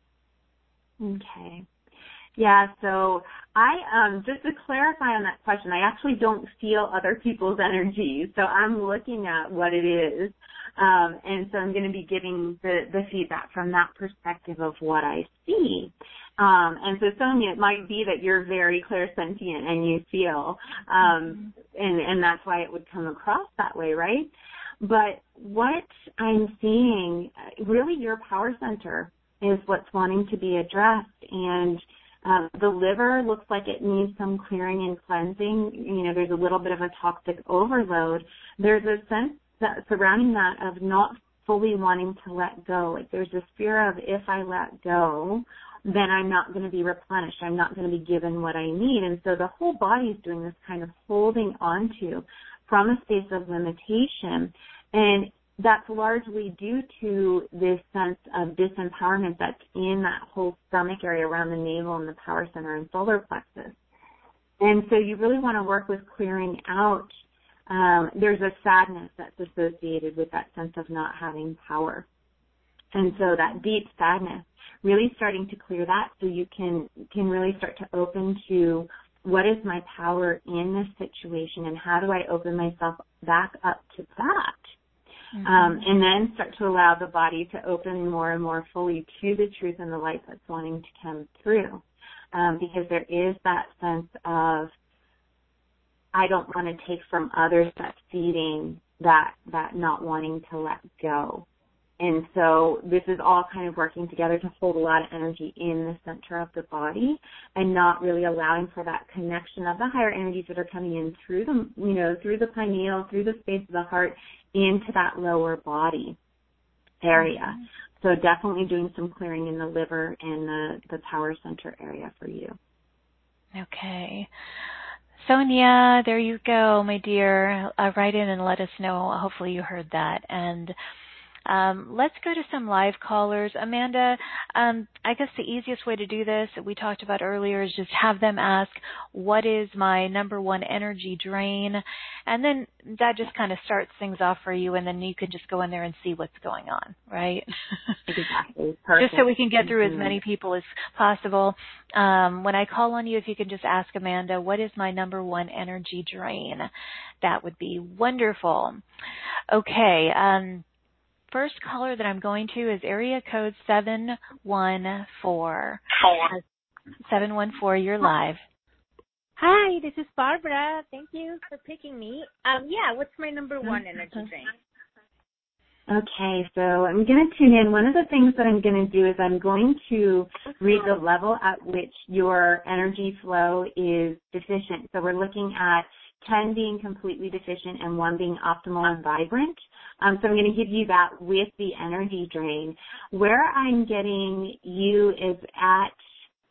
Okay. Yeah, so I, um, just to clarify on that question, I actually don't feel other people's energies, so I'm looking at what it is, um, and so I'm going to be giving the, the feedback from that perspective of what I see. Um, and so, Sonia, it might be that you're very clairsentient and you feel, um, and, and that's why it would come across that way, right? But what I'm seeing, really your power center is what's wanting to be addressed, and Um, the liver looks like it needs some clearing and cleansing. You know, there's a little bit of a toxic overload. There's a sense that surrounding that of not fully wanting to let go. Like there's this fear of if I let go, then I'm not going to be replenished. I'm not going to be given what I need. And so the whole body is doing this kind of holding onto from a space of limitation. And that's largely due to this sense of disempowerment that's in that whole stomach area around the navel and the power center and solar plexus. And so you really want to work with clearing out. Um, there's a sadness that's associated with that sense of not having power. And so that deep sadness, really starting to clear that so you can, can really start to open to what is my power in this situation and how do I open myself back up to that. Mm-hmm. Um, and then start to allow the body to open more and more fully to the truth and the light that's wanting to come through. Um, because there is that sense of, I don't want to take from others, that's feeding that, that not wanting to let go. And so this is all kind of working together to hold a lot of energy in the center of the body and not really allowing for that connection of the higher energies that are coming in through the, you know, through the pineal, through the space of the heart, into that lower body area. Mm-hmm. So definitely doing some clearing in the liver and the, the power center area for you. Okay. Sonia, there you go, my dear. Uh, write in and let us know. Hopefully you heard that. And Um, let's go to some live callers. Amanda, um, I guess the easiest way to do this that we talked about earlier is just have them ask, what is my number one energy drain? And then that just kind of starts things off for you, and then you can just go in there and see what's going on, right? Exactly. Perfect. Just so we can get through mm-hmm. as many people as possible. Um, when I call on you, if you can just ask Amanda, what is my number one energy drain? That would be wonderful. Okay. Um, First caller that I'm going to is area code seven one four. Four. seven one four, you're live. Hi, this is Barbara. Thank you for picking me. Um, yeah, what's my number one energy drain? Okay, so I'm going to tune in. One of the things that I'm going to do is I'm going to read the level at which your energy flow is deficient. So we're looking at ten being completely deficient and one being optimal and vibrant. Um, so I'm going to give you that with the energy drain. Where I'm getting you is at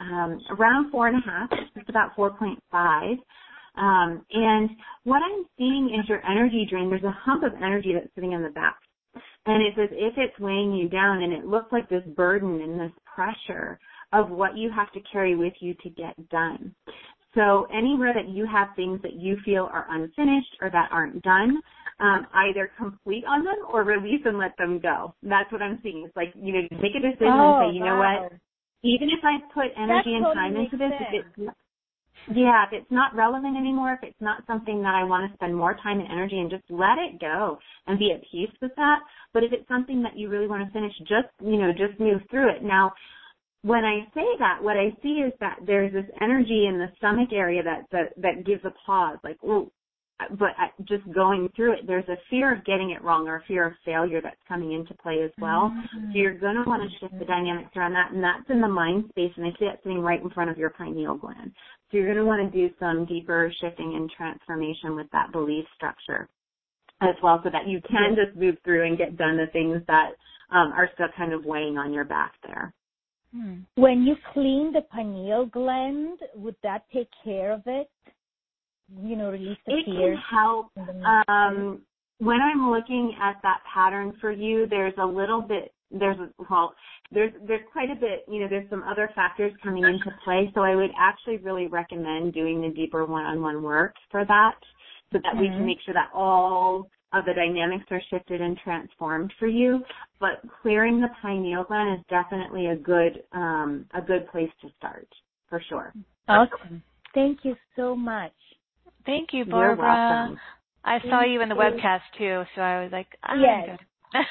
um, around four and a half. It's about four point five. Um, and what I'm seeing is your energy drain. There's a hump of energy that's sitting in the back. And it's as if it's weighing you down, and it looks like this burden and this pressure of what you have to carry with you to get done. So anywhere that you have things that you feel are unfinished or that aren't done, um, either complete on them or release and let them go. That's what I'm seeing. It's like, you know, make a decision oh, and say, you know wow. what, even if I put energy that and totally time into this, sense. if it's Yeah, if it's not relevant anymore, if it's not something that I want to spend more time and energy in, just let it go and be at peace with that. But if it's something that you really want to finish, just, you know, just move through it. Now, when I say that, what I see is that there's this energy in the stomach area that, that, that gives a pause, like, ooh, but just going through it, there's a fear of getting it wrong or a fear of failure that's coming into play as well. Mm-hmm. So you're going to want to shift the dynamics around that, and that's in the mind space, and I see that sitting right in front of your pineal gland. So you're going to want to do some deeper shifting and transformation with that belief structure as well, so that you can just move through and get done the things that um, are still kind of weighing on your back there. When you clean the pineal gland, would that take care of it? You know, release the it fear? It can help. Um, when I'm looking at that pattern for you, there's a little bit, there's, well, there's, there's quite a bit, you know, there's some other factors coming into play, so I would actually really recommend doing the deeper one-on-one work for that, so that mm-hmm. we can make sure that all of the dynamics are shifted and transformed for you. But clearing the pineal gland is definitely a good, um, a good place to start, for sure. Awesome. Thank you so much. Thank you, Barbara. You're welcome. I saw Thank you in the you. webcast, too, so I was like, ah, yes. good.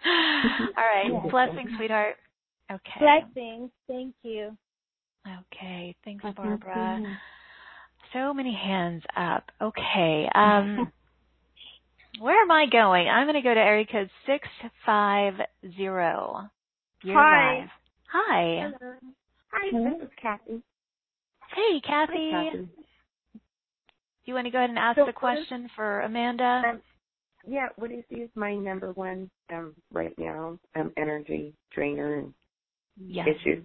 All right. Yes. Blessings, sweetheart. Okay. Blessings. Thank you. Okay. Thanks, Barbara. So many hands up. Okay. Um, where am I going? I'm going to go to area code six five zero. You're Hi. live. Hi. Hello. Hi, Hello. This is Kathy. Hey, Kathy. Hi, Kathy. You want to go ahead and ask so the question is, for Amanda? Um, yeah, what is, is my number one um, right now, um, energy drainer and yes. issues?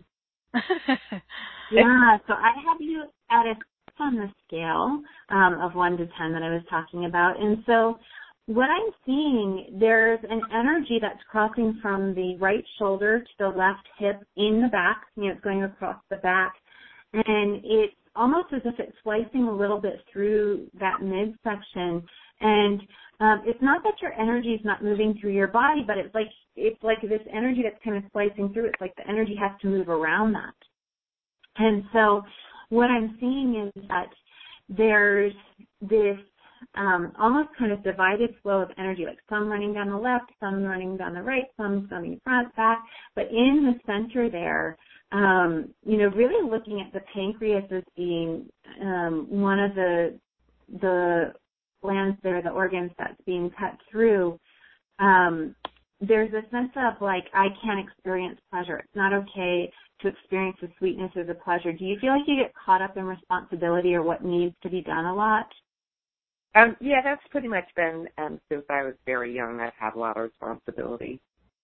Yeah, so I have you at a six on the scale um, of one to ten that I was talking about. And so what I'm seeing, there's an energy that's crossing from the right shoulder to the left hip in the back. You know, it's going across the back. And it's almost as if it's slicing a little bit through that midsection. And um, it's not that your energy is not moving through your body, but it's like it's like this energy that's kind of slicing through. It's like the energy has to move around that. And so what I'm seeing is that there's this um, almost kind of divided flow of energy, like some running down the left, some running down the right, some running front, back. But in the center there, Um, you know, really looking at the pancreas as being um, one of the the glands there, the organs that's being cut through, um, there's a sense of like, I can't experience pleasure. It's not okay to experience the sweetness or the pleasure. Do you feel like you get caught up in responsibility or what needs to be done a lot? Um, yeah, that's pretty much been um, since I was very young. I've had a lot of responsibility.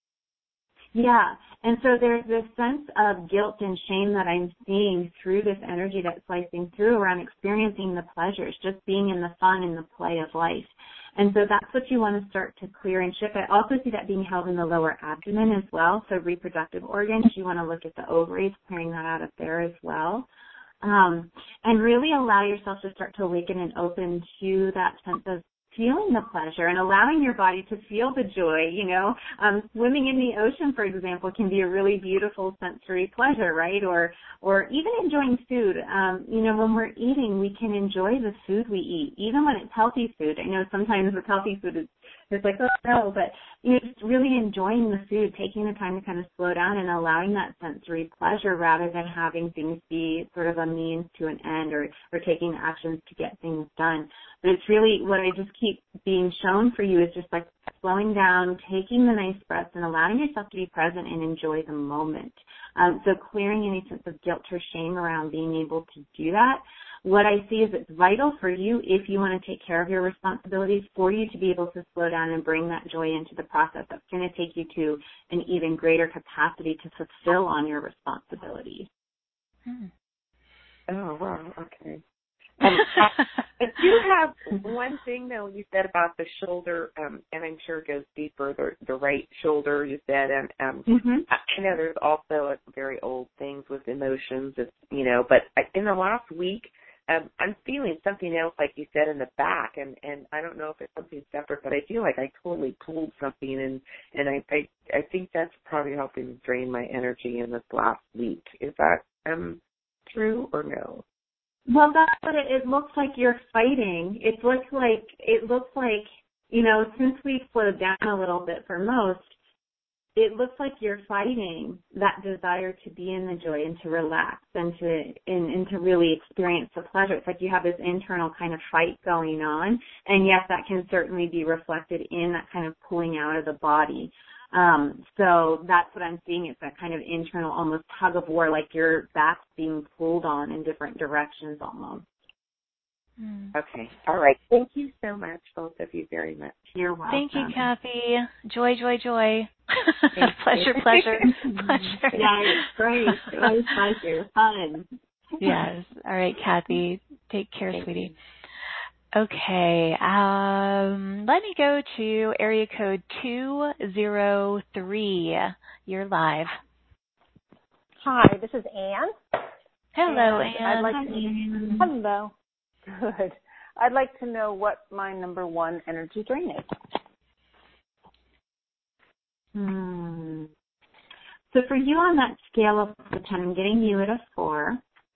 Yeah, and so there's this sense of guilt and shame that I'm seeing through this energy that's slicing through around experiencing the pleasures, just being in the fun and the play of life. And so that's what you want to start to clear and shift. I also see that being held in the lower abdomen as well, so reproductive organs. You want to look at the ovaries, clearing that out of there as well. Um, and really allow yourself to start to awaken and open to that sense of feeling the pleasure and allowing your body to feel the joy, you know. Um, swimming in the ocean, for example, can be a really beautiful sensory pleasure, right? Or or even enjoying food. Um, you know, when we're eating, we can enjoy the food we eat, even when it's healthy food. I know sometimes with healthy food, it's, it's like, oh, no, but, you know, just really enjoying the food, taking the time to kind of slow down and allowing that sensory pleasure rather than having things be sort of a means to an end or, or taking actions to get things done. But it's really what I just keep being shown for you is just like slowing down, taking the nice breaths, and allowing yourself to be present and enjoy the moment. Um, so clearing any sense of guilt or shame around being able to do that. What I see is it's vital for you, if you want to take care of your responsibilities, for you to be able to slow down and bring that joy into the process. That's going to take you to an even greater capacity to fulfill on your responsibilities. Hmm. Oh, wow. Okay. Um, I do have one thing, though, you said about the shoulder, um, and I'm sure it goes deeper, the, the right shoulder, you said, and um, mm-hmm. I know there's also a very old things with emotions, it's, you know, but in the last week, um, I'm feeling something else, like you said, in the back, and, and I don't know if it's something separate, but I feel like I totally pulled something, and, and I, I, I think that's probably helping drain my energy in this last week. Is that um, true or no? Well, that's what it, it looks like you're fighting. It looks like, it looks like, you know, since we've slowed down a little bit for most, it looks like you're fighting that desire to be in the joy and to relax and to, and, and to really experience the pleasure. It's like you have this internal kind of fight going on. And yes, that can certainly be reflected in that kind of pulling out of the body. Um, so that's what I'm seeing. It's that kind of internal, almost tug of war, like your back's being pulled on in different directions almost. Mm. Okay. All right. Thank you so much, both of you, very much. You're welcome. Thank you, Kathy. Joy, joy, joy. pleasure, pleasure, pleasure. Yeah, it's great. Always pleasure. Fun. Yes. All right, Kathy. Take care, sweetie. Okay, um, let me go to area code two zero three. You're live. Hi, this is Anne. Hello, and Anne. I'd like to, hello. Good. I'd like to know what my number one energy drain is. Hmm. So for you on that scale of ten, I'm getting you at a four.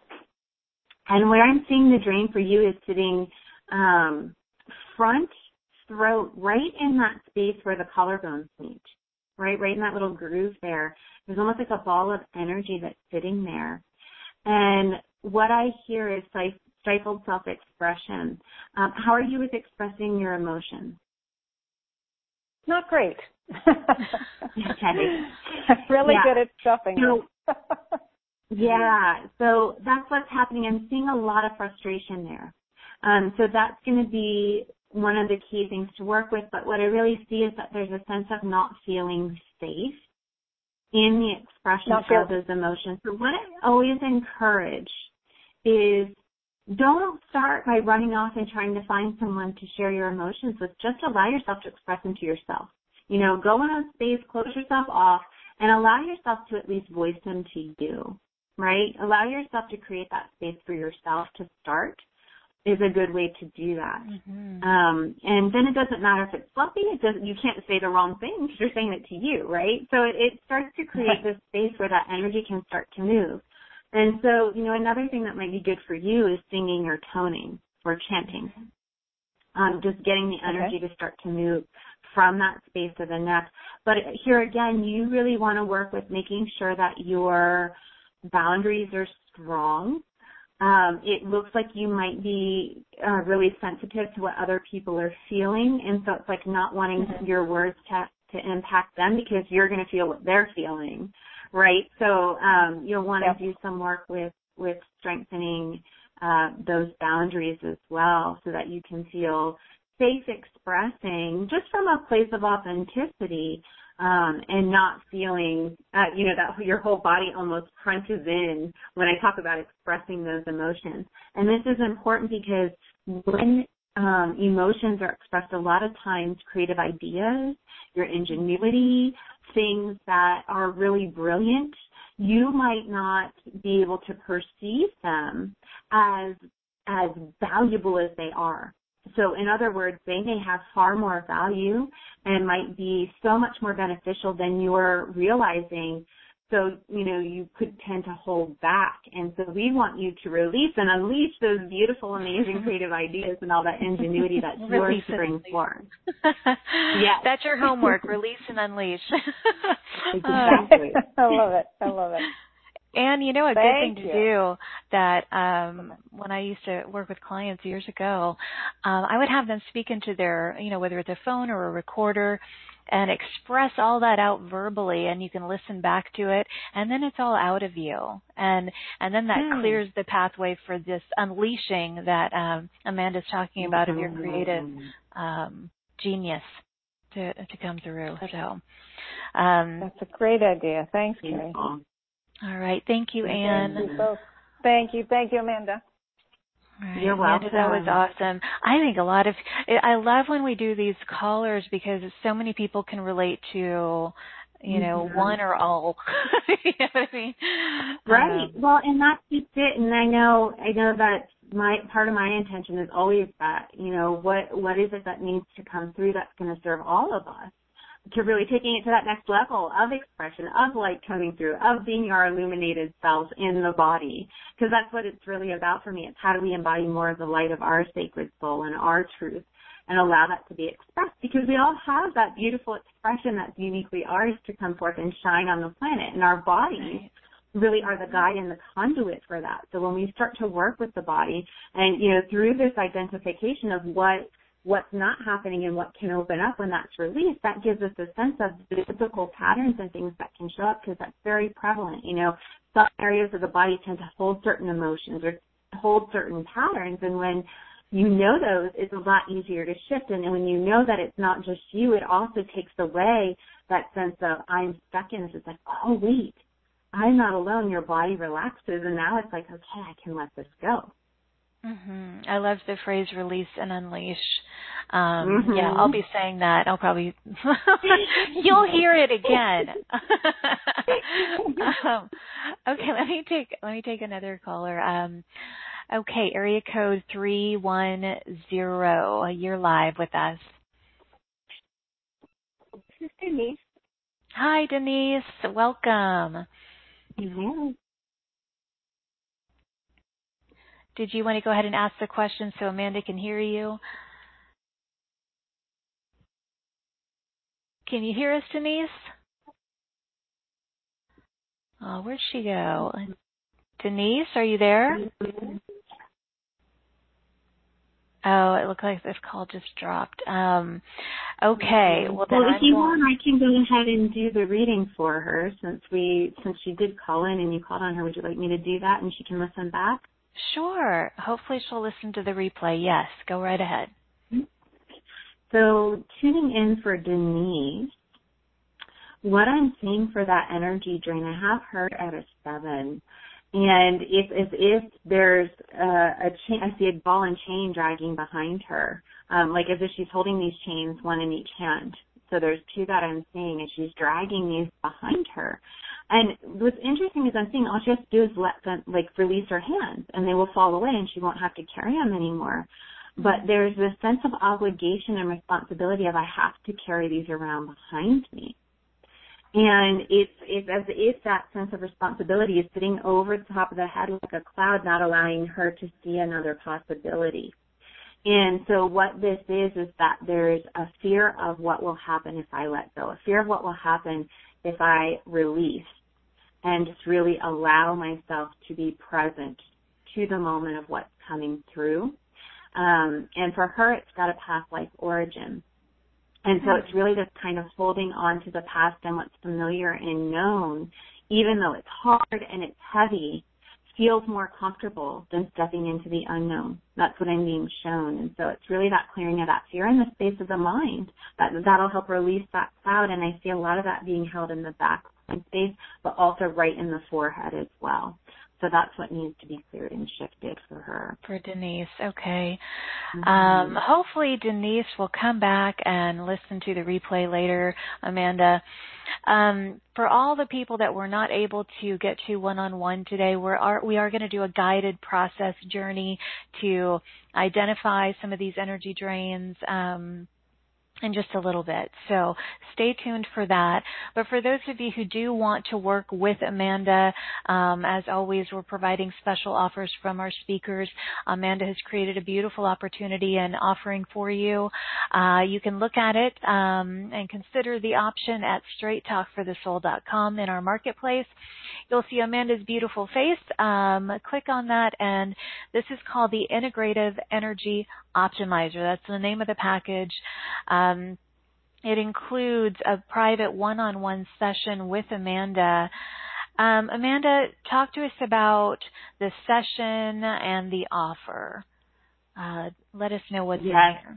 And where I'm seeing the drain for you is sitting Um, front throat, right in that space where the collarbones meet, right, right in that little groove there. There's almost like a ball of energy that's sitting there. And what I hear is stifled self-expression. Um, how are you with expressing your emotions? Not great. Okay. Really yeah. good at stuffing so, it. Yeah, so that's what's happening. I'm seeing a lot of frustration there. Um, so that's going to be one of the key things to work with. But what I really see is that there's a sense of not feeling safe in the expression not of those emotions. So what I always encourage is don't start by running off and trying to find someone to share your emotions with. Just allow yourself to express them to yourself. You know, go in a space, close yourself off, and allow yourself to at least voice them to you, right? Allow yourself to create that space for yourself to start. Is a good way to do that. Mm-hmm. Um, and then it doesn't matter if it's fluffy. It doesn't, you can't say the wrong thing because you're saying it to you, right? So it, it starts to create this space where that energy can start to move. And so, you know, another thing that might be good for you is singing or toning or chanting. Um, just getting the energy okay. to start to move from that space of the neck. But here again, you really want to work with making sure that your boundaries are strong. Um, it looks like you might be uh, really sensitive to what other people are feeling, and so it's like not wanting mm-hmm. your words to, to impact them because you're going to feel what they're feeling, right? So um, you'll want to yep. do some work with, with strengthening uh, those boundaries as well so that you can feel safe expressing just from a place of authenticity um, and not feeling, uh, you know, that your whole body almost crunches in when I talk about expressing those emotions. And this is important because when um, emotions are expressed, a lot of times creative ideas, your ingenuity, things that are really brilliant, you might not be able to perceive them as as valuable as they are. So in other words, they may have far more value and might be so much more beneficial than you're realizing. So, you know, you could tend to hold back. And so we want you to release and unleash those beautiful, amazing creative ideas and all that ingenuity that's yours to bring forward. Yes. That's your homework, release and unleash. Exactly. I love it. I love it. And, you know, a Thank good thing you. to do that um, when I used to work with clients years ago, um, I would have them speak into their, you know, whether it's a phone or a recorder, and express all that out verbally, and you can listen back to it, and then it's all out of you. And and then that mm. clears the pathway for this unleashing that um, Amanda's talking about of your creative um, genius to to come through. So um, That's a great idea. Thanks, Carrie. All right. Thank you, Anne. Thank you both. Thank you. Thank you, Amanda. Right. You're welcome. Amanda, that was awesome. I think a lot of, I love when we do these callers because so many people can relate to, you know, mm-hmm. one or all. You know what I mean? Right. Um, well, and that's just it. And I know, I know that my part of my intention is always that, you know, what what is it that needs to come through that's going to serve all of us, to really taking it to that next level of expression, of light coming through, of being our illuminated selves in the body. Because that's what it's really about for me. It's how do we embody more of the light of our sacred soul and our truth and allow that to be expressed, because we all have that beautiful expression that's uniquely ours to come forth and shine on the planet, and our bodies really are the guide and the conduit for that. So when we start to work with the body and, you know, through this identification of what what's not happening and what can open up when that's released, that gives us a sense of the typical patterns and things that can show up, because that's very prevalent. You know, some areas of the body tend to hold certain emotions or hold certain patterns, and when you know those, it's a lot easier to shift. And when you know that it's not just you, it also takes away that sense of I'm stuck in this. It's like, oh, wait, I'm not alone. Your body relaxes, and now it's like, okay, I can let this go. Mm-hmm. I love the phrase release and unleash. Um, mm-hmm. Yeah, I'll be saying that. I'll probably, you'll hear it again. um, okay, let me take, let me take another caller. Um, okay, area code three one zero. You're live with us. This is Denise. Hi, Denise. Welcome. Mm-hmm. Did you want to go ahead and ask the question so Amanda can hear you? Can you hear us, Denise? Oh, where'd she go? Denise, are you there? Oh, it looked like this call just dropped. Um, okay. Well, then well if I'm you going... want, I can go ahead and do the reading for her since we since she did call in and you called on her. Would you like me to do that and she can listen back? Sure. Hopefully she'll listen to the replay. Yes, go right ahead. So tuning in for Denise, what I'm seeing for that energy drain, I have her at a seven. And it's as if there's a, a chain, I see a ball and chain dragging behind her, um, like as if she's holding these chains, one in each hand. So there's two that I'm seeing, and she's dragging these behind her. And what's interesting is I'm seeing all she has to do is let them, like, release her hands, and they will fall away, and she won't have to carry them anymore. But there's this sense of obligation and responsibility of I have to carry these around behind me. And it's, it's as if that sense of responsibility is sitting over the top of the head like a cloud, not allowing her to see another possibility. And so what this is is that there's a fear of what will happen if I let go, a fear of what will happen if I release and just really allow myself to be present to the moment of what's coming through. Um, and for her, it's got a past-life origin. And so it's really just kind of holding on to the past and what's familiar and known, even though it's hard and it's heavy, feels more comfortable than stepping into the unknown. That's what I'm being shown. And so it's really that clearing of that fear in the space of the mind. That, that'll help release that cloud. And I see a lot of that being held in the back space, but also right in the forehead as well. So that's what needs to be cleared and shifted for her. For Denise, okay. Mm-hmm. Um, hopefully Denise will come back and listen to the replay later, Amanda. Um, for all the people that were not able to get to one-on-one today, we're, are, we are going to do a guided process journey to identify some of these energy drains, um, in just a little bit. So stay tuned for that. But for those of you who do want to work with Amanda, um, as always, we're providing special offers from our speakers. Amanda has created a beautiful opportunity and offering for you. Uh, you can look at it um, and consider the option at straight talk for the soul dot com in our marketplace. You'll see Amanda's beautiful face. Um, click on that, and this is called the Integrative Energy Optimizer. That's the name of the package. Um, it includes a private one-on-one session with Amanda. Um, Amanda, talk to us about the session and the offer. Uh, let us know what's yes.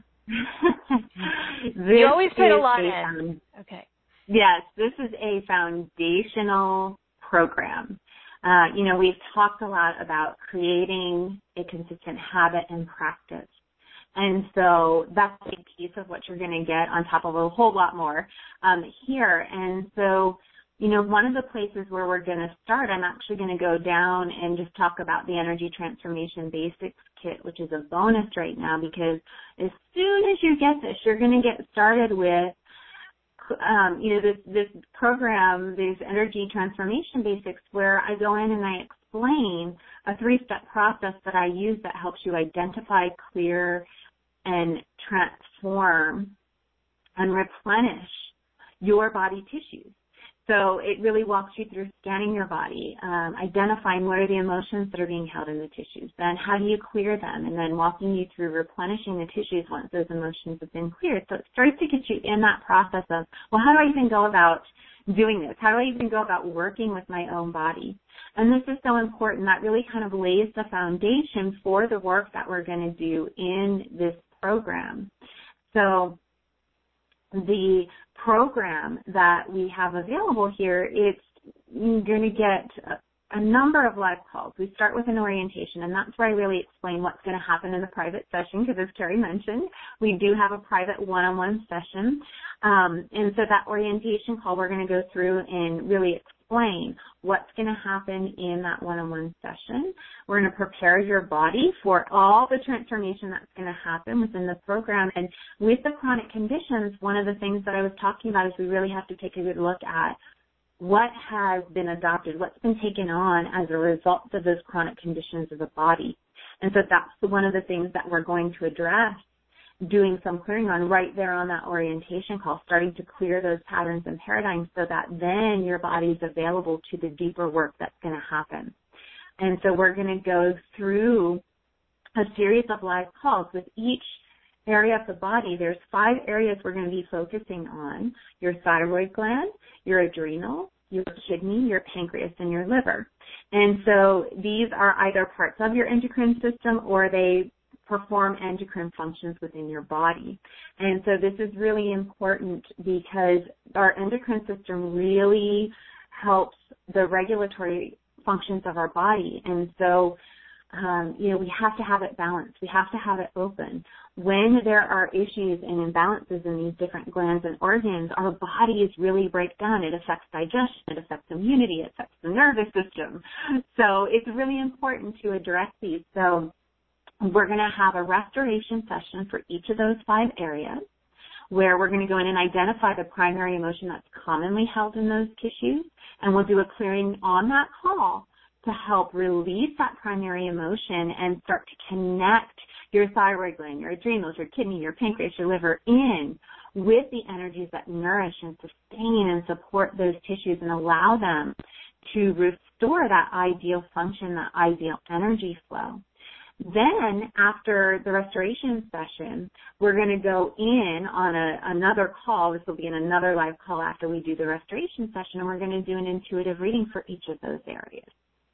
in there. You always put a lot a, in. Um, okay. Yes, this is a foundational program. Uh, you know, we've talked a lot about creating a consistent habit and practice. And so that's a big piece of what you're going to get on top of a whole lot more um, here. And so, you know, one of the places where we're going to start, I'm actually going to go down and just talk about the Energy Transformation Basics Kit, which is a bonus right now, because as soon as you get this, you're going to get started with Um, you know, this, this program, these Energy Transformation Basics, where I go in and I explain a three-step process that I use that helps you identify, clear, and transform and replenish your body tissues. So it really walks you through scanning your body, um, identifying what are the emotions that are being held in the tissues, then how do you clear them, and then walking you through replenishing the tissues once those emotions have been cleared. So it starts to get you in that process of, well, how do I even go about doing this? How do I even go about working with my own body? And this is so important. That really kind of lays the foundation for the work that we're going to do in this program. So the program that we have available here, it's going to get a, a number of live calls. We start with an orientation, and that's where I really explain what's going to happen in the private session, because as Carrie mentioned, we do have a private one-on-one session. Um, and so that orientation call, we're going to go through and really explain what's going to happen in that one-on-one session. We're going to prepare your body for all the transformation that's going to happen within the program. And with the chronic conditions, one of the things that I was talking about is we really have to take a good look at what has been adopted, what's been taken on as a result of those chronic conditions of the body. And so that's one of the things that we're going to address, doing some clearing on right there on that orientation call, starting to clear those patterns and paradigms so that then your body's available to the deeper work that's going to happen. And so we're going to go through a series of live calls with each area of the body. There's five areas we're going to be focusing on: your thyroid gland, your adrenal, your kidney, your pancreas, and your liver. And so these are either parts of your endocrine system or they perform endocrine functions within your body. And so this is really important because our endocrine system really helps the regulatory functions of our body. And so, um, you know, we have to have it balanced. We have to have it open. When there are issues and imbalances in these different glands and organs, our bodies really break down. It affects digestion, it affects immunity, it affects the nervous system. So it's really important to address these. So we're going to have a restoration session for each of those five areas, where we're going to go in and identify the primary emotion that's commonly held in those tissues, and we'll do a clearing on that call to help release that primary emotion and start to connect your thyroid gland, your adrenals, your kidney, your pancreas, your liver in with the energies that nourish and sustain and support those tissues and allow them to restore that ideal function, that ideal energy flow. Then, after the restoration session, we're going to go in on a, another call. This will be in another live call after we do the restoration session, and we're going to do an intuitive reading for each of those areas.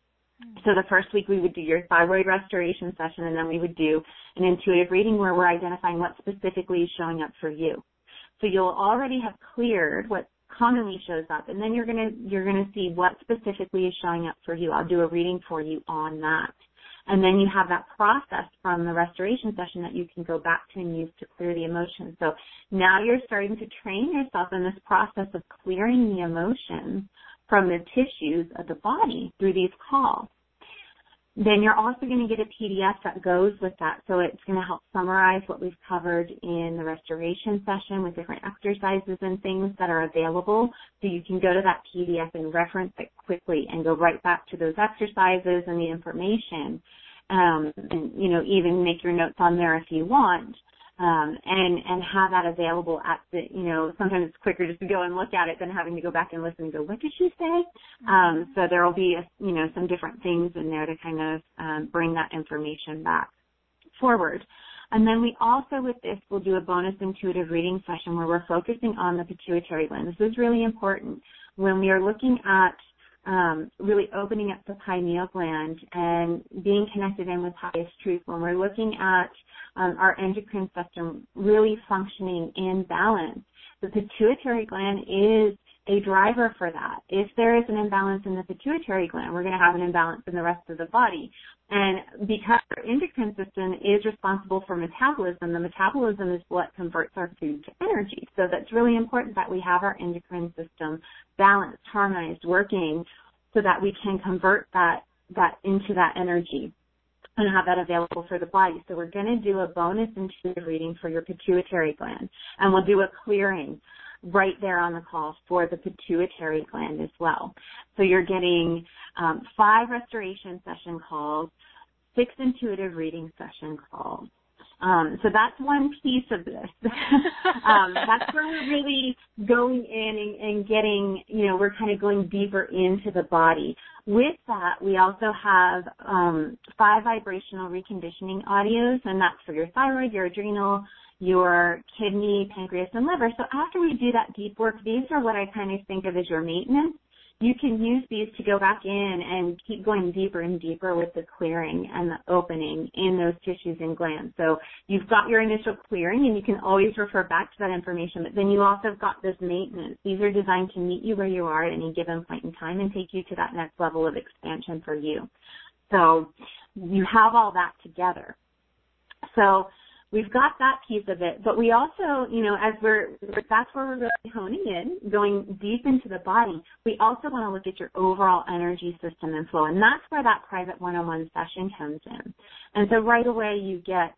So the first week we would do your thyroid restoration session, and then we would do an intuitive reading where we're identifying what specifically is showing up for you. So you'll already have cleared what commonly shows up, and then you're going to you're going to see what specifically is showing up for you. I'll do a reading for you on that. And then you have that process from the restoration session that you can go back to and use to clear the emotions. So now you're starting to train yourself in this process of clearing the emotions from the tissues of the body through these calls. Then you're also going to get a P D F that goes with that. So it's going to help summarize what we've covered in the restoration session with different exercises and things that are available. So you can go to that P D F and reference it quickly and go right back to those exercises and the information. Um, and, you know, even make your notes on there if you want. Um, and, and have that available at the, you know, sometimes it's quicker just to go and look at it than having to go back and listen and go, what did she say? Um, so there will be, a, you know, some different things in there to kind of um, bring that information back forward. And then we also, with this, will do a bonus intuitive reading session where we're focusing on the pituitary gland. This is really important. When we are looking at Um, really opening up the pineal gland and being connected in with highest truth, when we're looking at um, our endocrine system really functioning in balance, the pituitary gland is a driver for that. If there is an imbalance in the pituitary gland, we're going to have an imbalance in the rest of the body. And because our endocrine system is responsible for metabolism, the metabolism is what converts our food to energy. So that's really important that we have our endocrine system balanced, harmonized, working, so that we can convert that, that into that energy and have that available for the body. So we're going to do a bonus intuitive reading for your pituitary gland, and we'll do a clearing right there on the call for the pituitary gland as well. So you're getting um, five restoration session calls, six intuitive reading session calls. Um, so that's one piece of this. um, that's where we're really going in and, and getting, you know, we're kind of going deeper into the body. With that, we also have um, five vibrational reconditioning audios, and that's for your thyroid, your adrenal, your kidney, pancreas, and liver. So after we do that deep work, these are what I kind of think of as your maintenance. You can use these to go back in and keep going deeper and deeper with the clearing and the opening in those tissues and glands. So you've got your initial clearing, and you can always refer back to that information, but then you also have got this maintenance. These are designed to meet you where you are at any given point in time and take you to that next level of expansion for you. So you have all that together. So we've got that piece of it, but we also, you know, as we're, that's where we're really honing in, going deep into the body, we also want to look at your overall energy system and flow, and that's where that private one-on-one session comes in. And so right away you get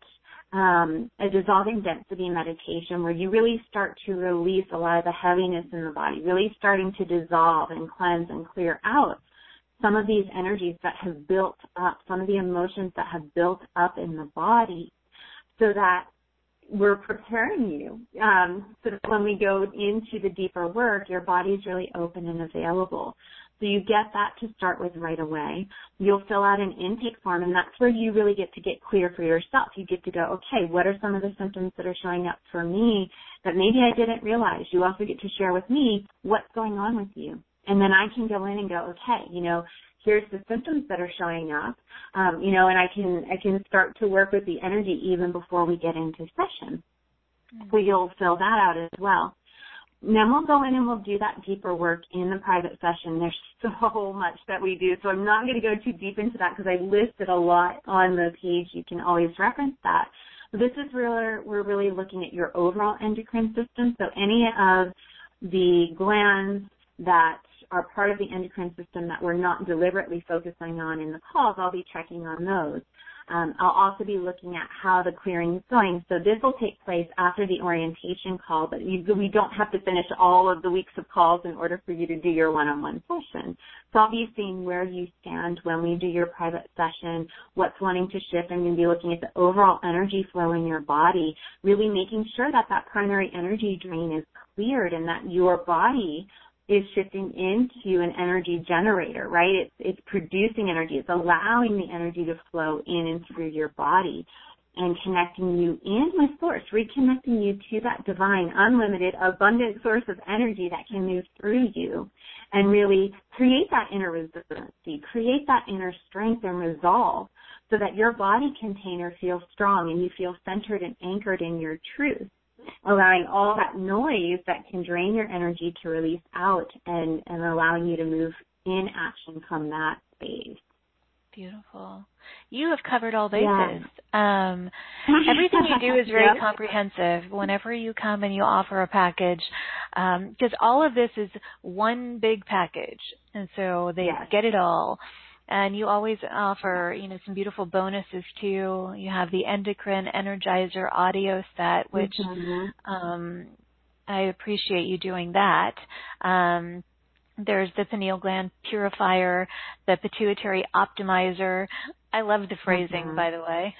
um, a dissolving density meditation where you really start to release a lot of the heaviness in the body, really starting to dissolve and cleanse and clear out some of these energies that have built up, some of the emotions that have built up in the body, so that we're preparing you um, so that when we go into the deeper work, your body's really open and available. So you get that to start with right away. You'll fill out an intake form, and that's where you really get to get clear for yourself. You get to go, okay, what are some of the symptoms that are showing up for me that maybe I didn't realize? You also get to share with me what's going on with you. And then I can go in and go, okay, you know, here's the symptoms that are showing up, um, you know, and I can I can start to work with the energy even before we get into session. Mm-hmm. So you'll fill that out as well. And then we'll go in and we'll do that deeper work in the private session. There's so much that we do, so I'm not going to go too deep into that because I listed a lot on the page. You can always reference that. This is where we're really looking at your overall endocrine system, so any of the glands that are part of the endocrine system that we're not deliberately focusing on in the calls, I'll be checking on those. Um, I'll also be looking at how the clearing is going. So this will take place after the orientation call, but you, we don't have to finish all of the weeks of calls in order for you to do your one-on-one session. So I'll be seeing where you stand when we do your private session, what's wanting to shift. I'm going to be looking at the overall energy flow in your body, really making sure that that primary energy drain is cleared and that your body is shifting into an energy generator, right? It's, it's producing energy. It's allowing the energy to flow in and through your body and connecting you in with source, reconnecting you to that divine, unlimited, abundant source of energy that can move through you and really create that inner resiliency, create that inner strength and resolve so that your body container feels strong and you feel centered and anchored in your truth, allowing all that noise that can drain your energy to release out and, and allowing you to move in action from that space. Beautiful. You have covered all bases. Yeah. Um, everything you do is very yep. comprehensive. Whenever you come and you offer a package, because um, all of this is one big package, and so they yes. get it all. And you always offer, you know, some beautiful bonuses too. You have the Endocrine Energizer audio set, which mm-hmm. um, I appreciate you doing that. Um, there's the pineal gland purifier, the pituitary optimizer. I love the phrasing, mm-hmm. by the way.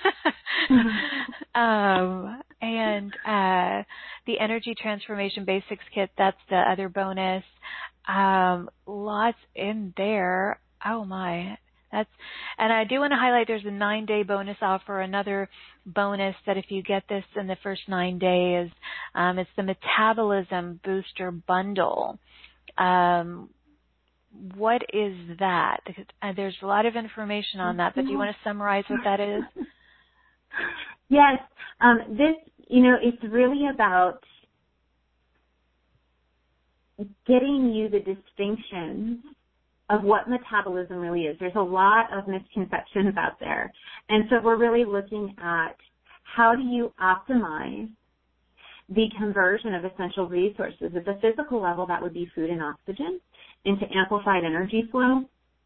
um, and uh, the Energy Transformation Basics Kit, that's the other bonus. Um, lots in there. Oh my, that's, and I do want to highlight there's a nine day bonus offer, another bonus that if you get this in the first nine days, um, it's the Metabolism Booster Bundle. Um, what is that? Uh, there's a lot of information on that, but do you want to summarize what that is? Yes, um, this, you know, it's really about getting you the distinctions of what metabolism really is. There's a lot of misconceptions out there. And so we're really looking at how do you optimize the conversion of essential resources. At the physical level, that would be food and oxygen, into amplified energy flow.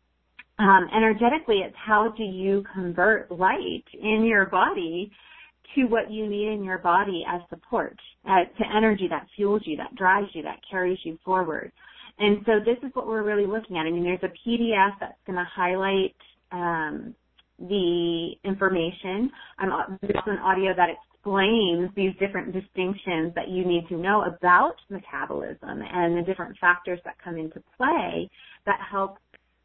Um, energetically, it's how do you convert light in your body to what you need in your body as support, uh, to energy that fuels you, that drives you, that carries you forward. And so this is what we're really looking at. I mean, there's a P D F that's going to highlight um, the information. Um, there's an audio that explains these different distinctions that you need to know about metabolism and the different factors that come into play that help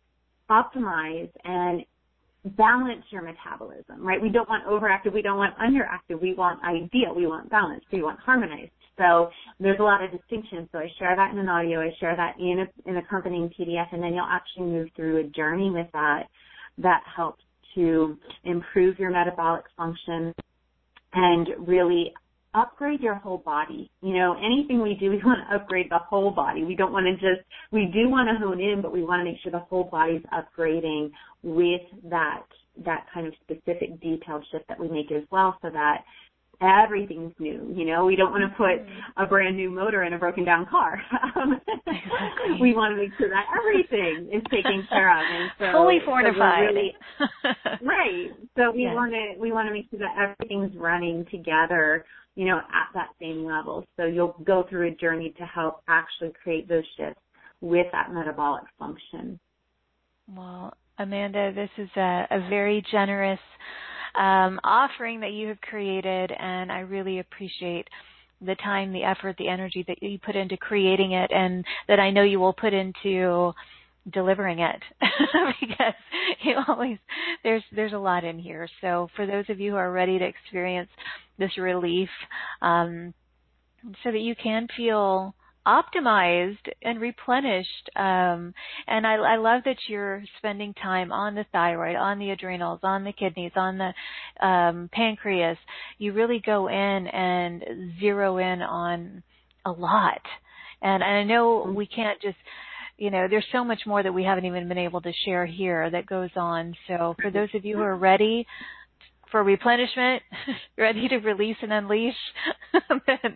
optimize and balance your metabolism, right? We don't want overactive, we don't want underactive, we want ideal, we want balanced, we want harmonized. So there's a lot of distinctions. So I share that in an audio, I share that in a, an accompanying P D F, and then you'll actually move through a journey with that that helps to improve your metabolic function and really upgrade your whole body. You know, anything we do, we want to upgrade the whole body. We don't want to just, we do want to hone in, but we want to make sure the whole body's upgrading with that, that kind of specific detailed shift that we make as well, so that everything's new. You know, we don't want to put a brand new motor in a broken down car. Um, exactly. We want to make sure that everything is taken care of. And so, fully fortified. So really, right. So we yes. want to, we want to make sure that everything's running together, you know, at that same level. So you'll go through a journey to help actually create those shifts with that metabolic function. Well, Amanda, this is a, a very generous um, offering that you have created, and I really appreciate the time, the effort, the energy that you put into creating it, and that I know you will put into delivering it because you always there's there's a lot in here. So for those of you who are ready to experience this relief, um, so that you can feel optimized and replenished, um, and I, I love that you're spending time on the thyroid, on the adrenals, on the kidneys, on the um, pancreas. You really go in and zero in on a lot, and, and I know we can't just, you know, there's so much more that we haven't even been able to share here that goes on. So for those of you who are ready for replenishment, ready to release and unleash, then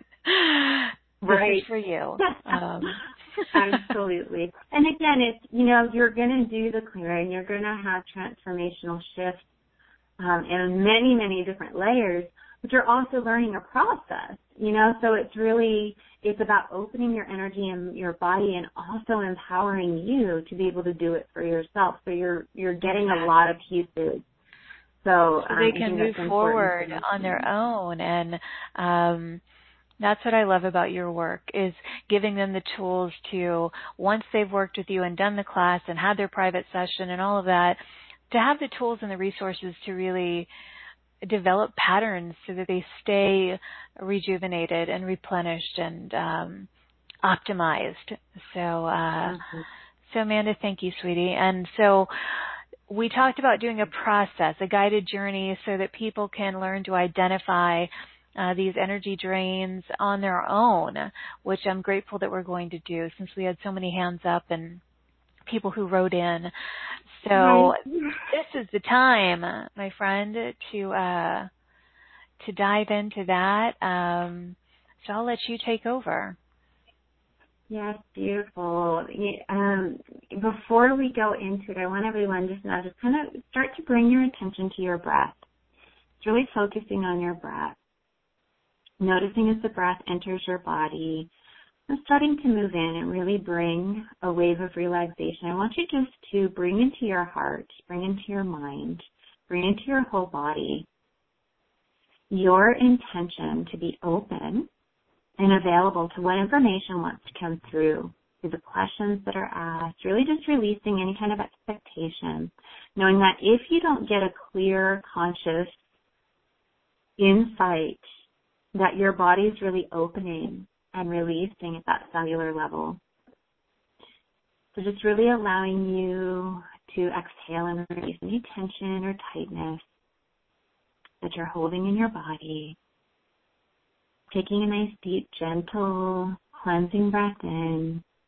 right. this is for you. Um. Absolutely. And again, it's, you know, you're going to do the clearing. You're going to have transformational shifts um, in many, many different layers, but you're also learning a process, you know, so it's really, it's about opening your energy and your body and also empowering you to be able to do it for yourself. So you're, you're getting a lot of pieces. So, so um, they can move forward on their own. And um, that's what I love about your work, is giving them the tools to, once they've worked with you and done the class and had their private session and all of that, to have the tools and the resources to really develop patterns so that they stay rejuvenated and replenished and um, optimized. So, uh, mm-hmm. so Amanda, thank you, sweetie. And so we talked about doing a process, a guided journey, so that people can learn to identify uh, these energy drains on their own, which I'm grateful that we're going to do, since we had so many hands up and people who wrote in. So right. This is the time, my friend, to uh, to dive into that. Um, so I'll let you take over. Yes, beautiful. Um, before we go into it, I want everyone just now just kind of start to bring your attention to your breath. It's really focusing on your breath. Noticing as the breath enters your body, and starting to move in and really bring a wave of relaxation. I want you just to bring into your heart, bring into your mind, bring into your whole body your intention to be open and available to what information wants to come through, through the questions that are asked, really just releasing any kind of expectation, knowing that if you don't get a clear, conscious insight that your body's really opening and releasing at that cellular level. So just really allowing you to exhale and release any tension or tightness that you're holding in your body. Taking a nice, deep, gentle, cleansing breath in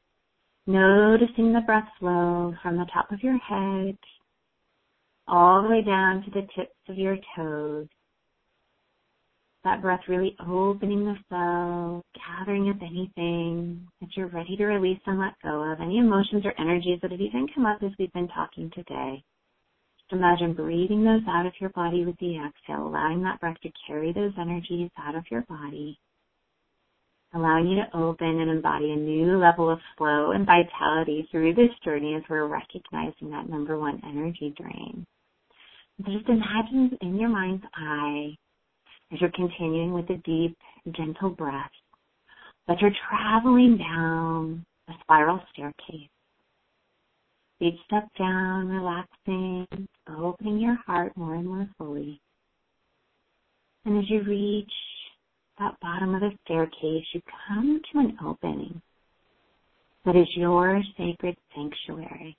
Noticing the breath flow from the top of your head all the way down to the tips of your toes. That breath really opening the cell, gathering up anything that you're ready to release and let go of, any emotions or energies that have even come up as we've been talking today. Just imagine breathing those out of your body with the exhale, allowing that breath to carry those energies out of your body, allowing you to open and embody a new level of flow and vitality through this journey as we're recognizing that number one energy drain. So just imagine in your mind's eye, as you're continuing with a deep, gentle breath, that you're traveling down a spiral staircase. Each step down, relaxing, opening your heart more and more fully. And as you reach that bottom of the staircase, you come to an opening that is your sacred sanctuary.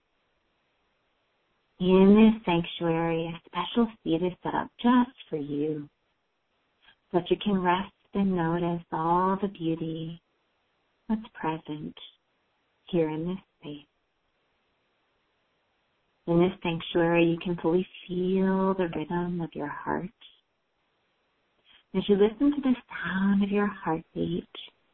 In this sanctuary, a special seat is set up just for you, so that you can rest and notice all the beauty that's present here in this space. In this sanctuary, you can fully feel the rhythm of your heart. As you listen to the sound of your heartbeat,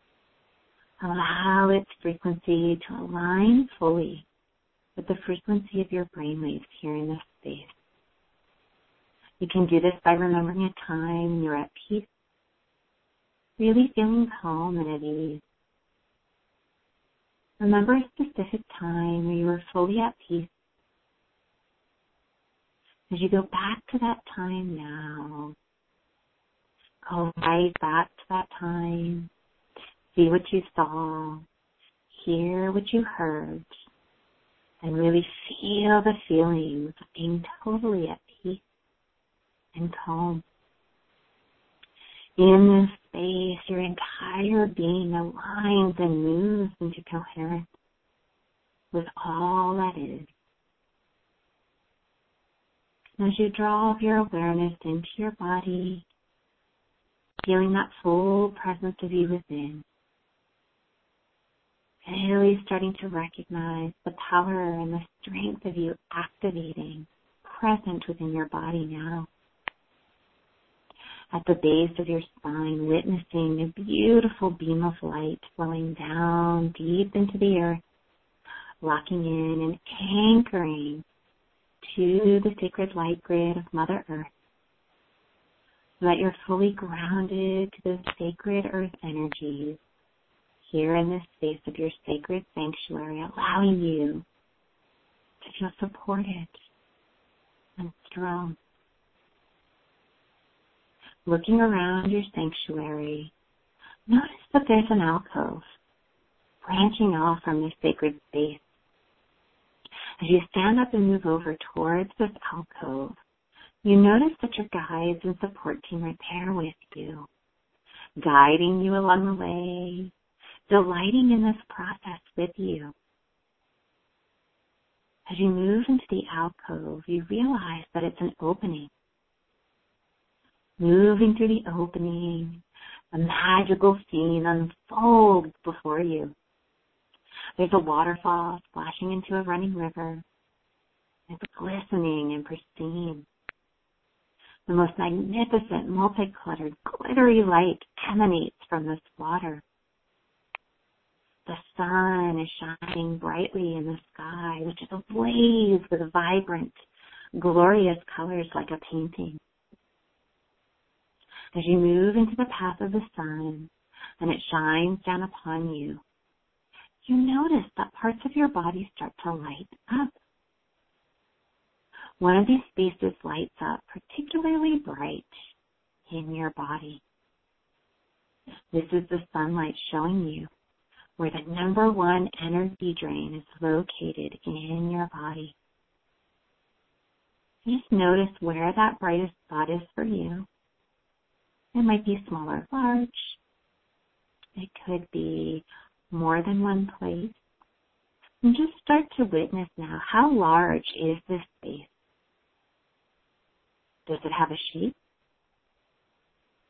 allow its frequency to align fully with the frequency of your brainwaves here in this space. You can do this by remembering a time when you're at peace, really feeling calm and at ease. Remember a specific time where you were fully at peace. As you go back to that time now, go right back to that time, see what you saw, hear what you heard, and really feel the feelings of being totally at peace and calm. In this space, your entire being aligns and moves into coherence with all that is. As you draw your awareness into your body, feeling that full presence of you within, really starting to recognize the power and the strength of you activating, present within your body now. At the base of your spine, witnessing a beautiful beam of light flowing down deep into the earth, locking in and anchoring to the sacred light grid of Mother Earth, so that you're fully grounded to those sacred earth energies here in this space of your sacred sanctuary, allowing you to feel supported and strong. Looking around your sanctuary, notice that there's an alcove branching off from this sacred space. As you stand up and move over towards this alcove, you notice that your guides and support team are there with you, guiding you along the way, delighting in this process with you. As you move into the alcove, you realize that it's an opening. Moving through the opening, a magical scene unfolds before you. There's a waterfall splashing into a running river. It's glistening and pristine. The most magnificent, multicolored, glittery light emanates from this water. The sun is shining brightly in the sky, which is ablaze with vibrant, glorious colors like a painting. As you move into the path of the sun and it shines down upon you, you notice that parts of your body start to light up. One of these spaces lights up particularly bright in your body. This is the sunlight showing you where the number one energy drain is located in your body. Just notice where that brightest spot is for you. It might be small or large. It could be more than one place. And just start to witness now, how large is this space? Does it have a shape?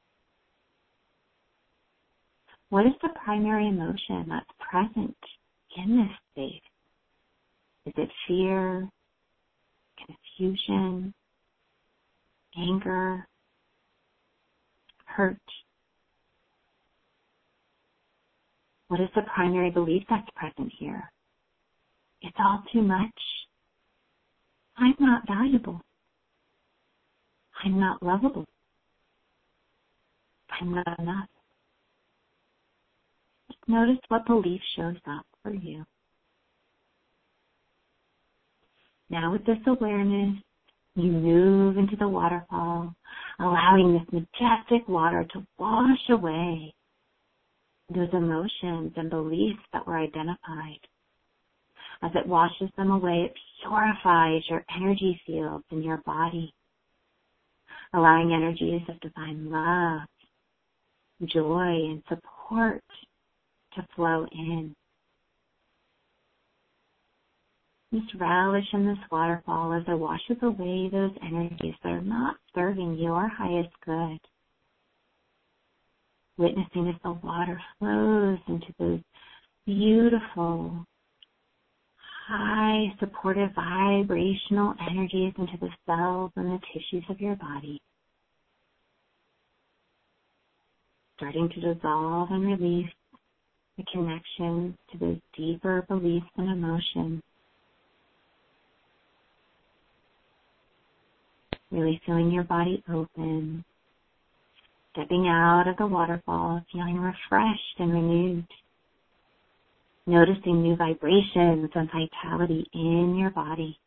What is the primary emotion that's present in this space? Is it fear, confusion, anger, hurt? What is the primary belief that's present here? It's all too much. I'm not valuable. I'm not lovable. I'm not enough. Just notice what belief shows up for you. Now with this awareness, you move into the waterfall, allowing this majestic water to wash away those emotions and beliefs that were identified. As it washes them away, it purifies your energy fields in your body, allowing energies of divine love, joy, and support to flow in. Just relish in this waterfall as it washes away those energies that are not serving your highest good. Witnessing as the water flows into those beautiful, high, supportive, vibrational energies into the cells and the tissues of your body. Starting to dissolve and release the connection to those deeper beliefs and emotions. Really feeling your body open. Stepping out of the waterfall, feeling refreshed and renewed. Noticing new vibrations and vitality in your body.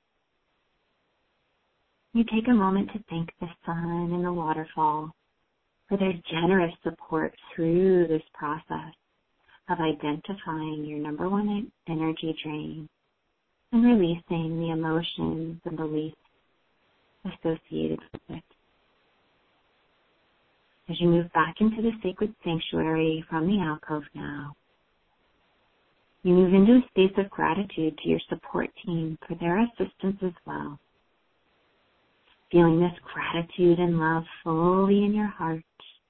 You take a moment to thank the sun and the waterfall for their generous support through this process of identifying your number one energy drain and releasing the emotions and beliefs associated with it. As you move back into the sacred sanctuary from the alcove now, you move into a space of gratitude to your support team for their assistance as well. Feeling this gratitude and love fully in your heart.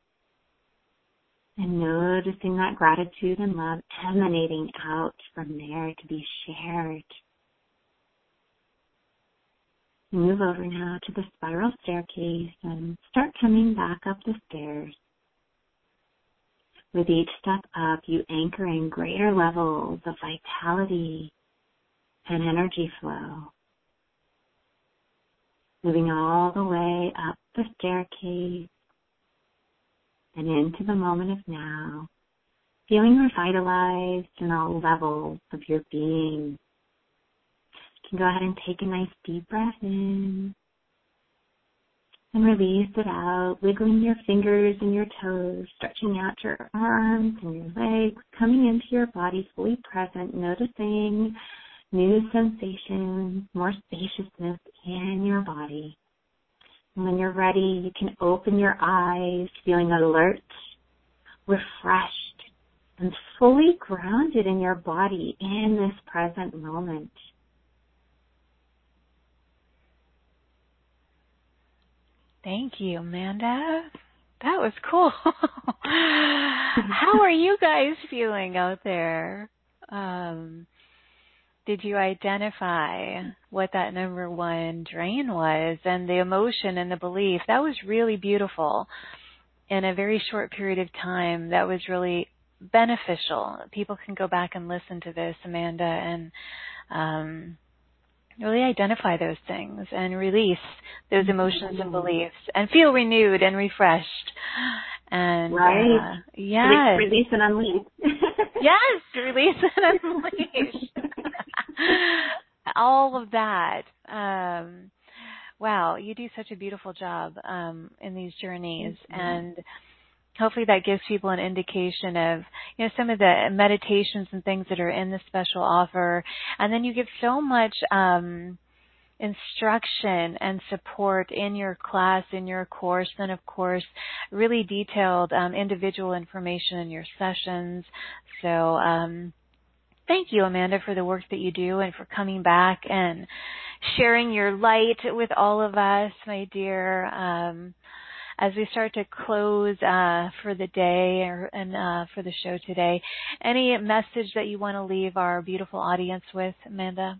And noticing that gratitude and love emanating out from there to be shared. You move over now to the spiral staircase and start coming back up the stairs. With each step up, you anchor in greater levels of vitality and energy flow. Moving all the way up the staircase and into the moment of now, feeling revitalized in all levels of your being. You can go ahead and take a nice deep breath in and release it out, wiggling your fingers and your toes, stretching out your arms and your legs, coming into your body fully present, noticing new sensations, more spaciousness in your body. And when you're ready, you can open your eyes, feeling alert, refreshed, and fully grounded in your body in this present moment. Thank you, Amanda. That was cool. How are you guys feeling out there? Um, did you identify what that number one drain was and the emotion and the belief? That was really beautiful. In a very short period of time, that was really beneficial. People can go back and listen to this, Amanda, and um, really identify those things and release those emotions and beliefs and feel renewed and refreshed. And right. Uh, yes. Release and unleash. Yes, release and unleash. All of that. Um, wow, you do such a beautiful job um, in these journeys. Mm-hmm. And hopefully that gives people an indication of, you know, some of the meditations and things that are in the special offer. And then you give so much um, instruction and support in your class, in your course, and of course, really detailed um, individual information in your sessions. So um, thank you, Amanda, for the work that you do and for coming back and sharing your light with all of us, my dear. Um, as we start to close uh, for the day or, and uh, for the show today, any message that you want to leave our beautiful audience with, Amanda?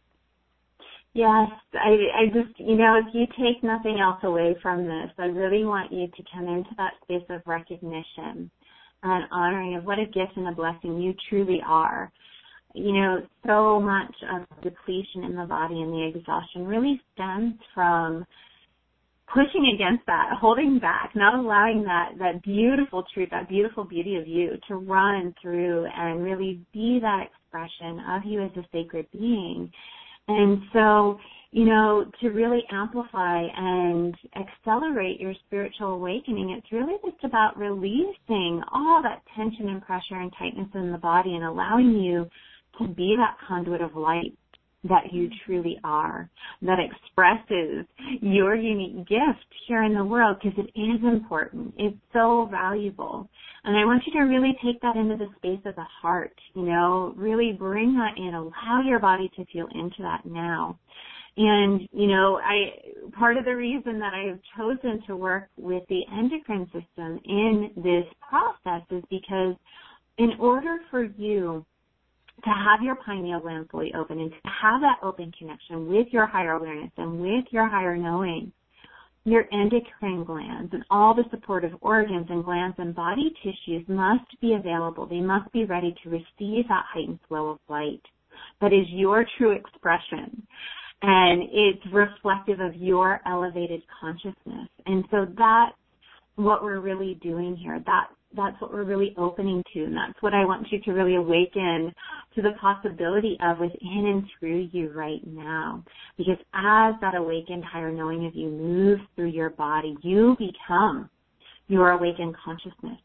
Yes, I, I just, you know, if you take nothing else away from this, I really want you to come into that space of recognition and honoring of what a gift and a blessing you truly are. You know, so much of depletion in the body and the exhaustion really stems from pushing against that, holding back, not allowing that, that beautiful truth, that beautiful beauty of you to run through and really be that expression of you as a sacred being. And so, you know, to really amplify and accelerate your spiritual awakening, it's really just about releasing all that tension and pressure and tightness in the body and allowing you to be that conduit of light that you truly are, that expresses your unique gift here in the world, because it is important. It's so valuable. And I want you to really take that into the space of the heart, you know, really bring that in, allow your body to feel into that now. And, you know, I part of the reason that I have chosen to work with the endocrine system in this process is because in order for you to have your pineal gland fully open and to have that open connection with your higher awareness and with your higher knowing, your endocrine glands and all the supportive organs and glands and body tissues must be available. They must be ready to receive that heightened flow of light that is your true expression. And it's reflective of your elevated consciousness. And so that's what we're really doing here. That That's what we're really opening to, and that's what I want you to really awaken to the possibility of within and through you right now. Because as that awakened higher knowing of you moves through your body, you become your awakened consciousness.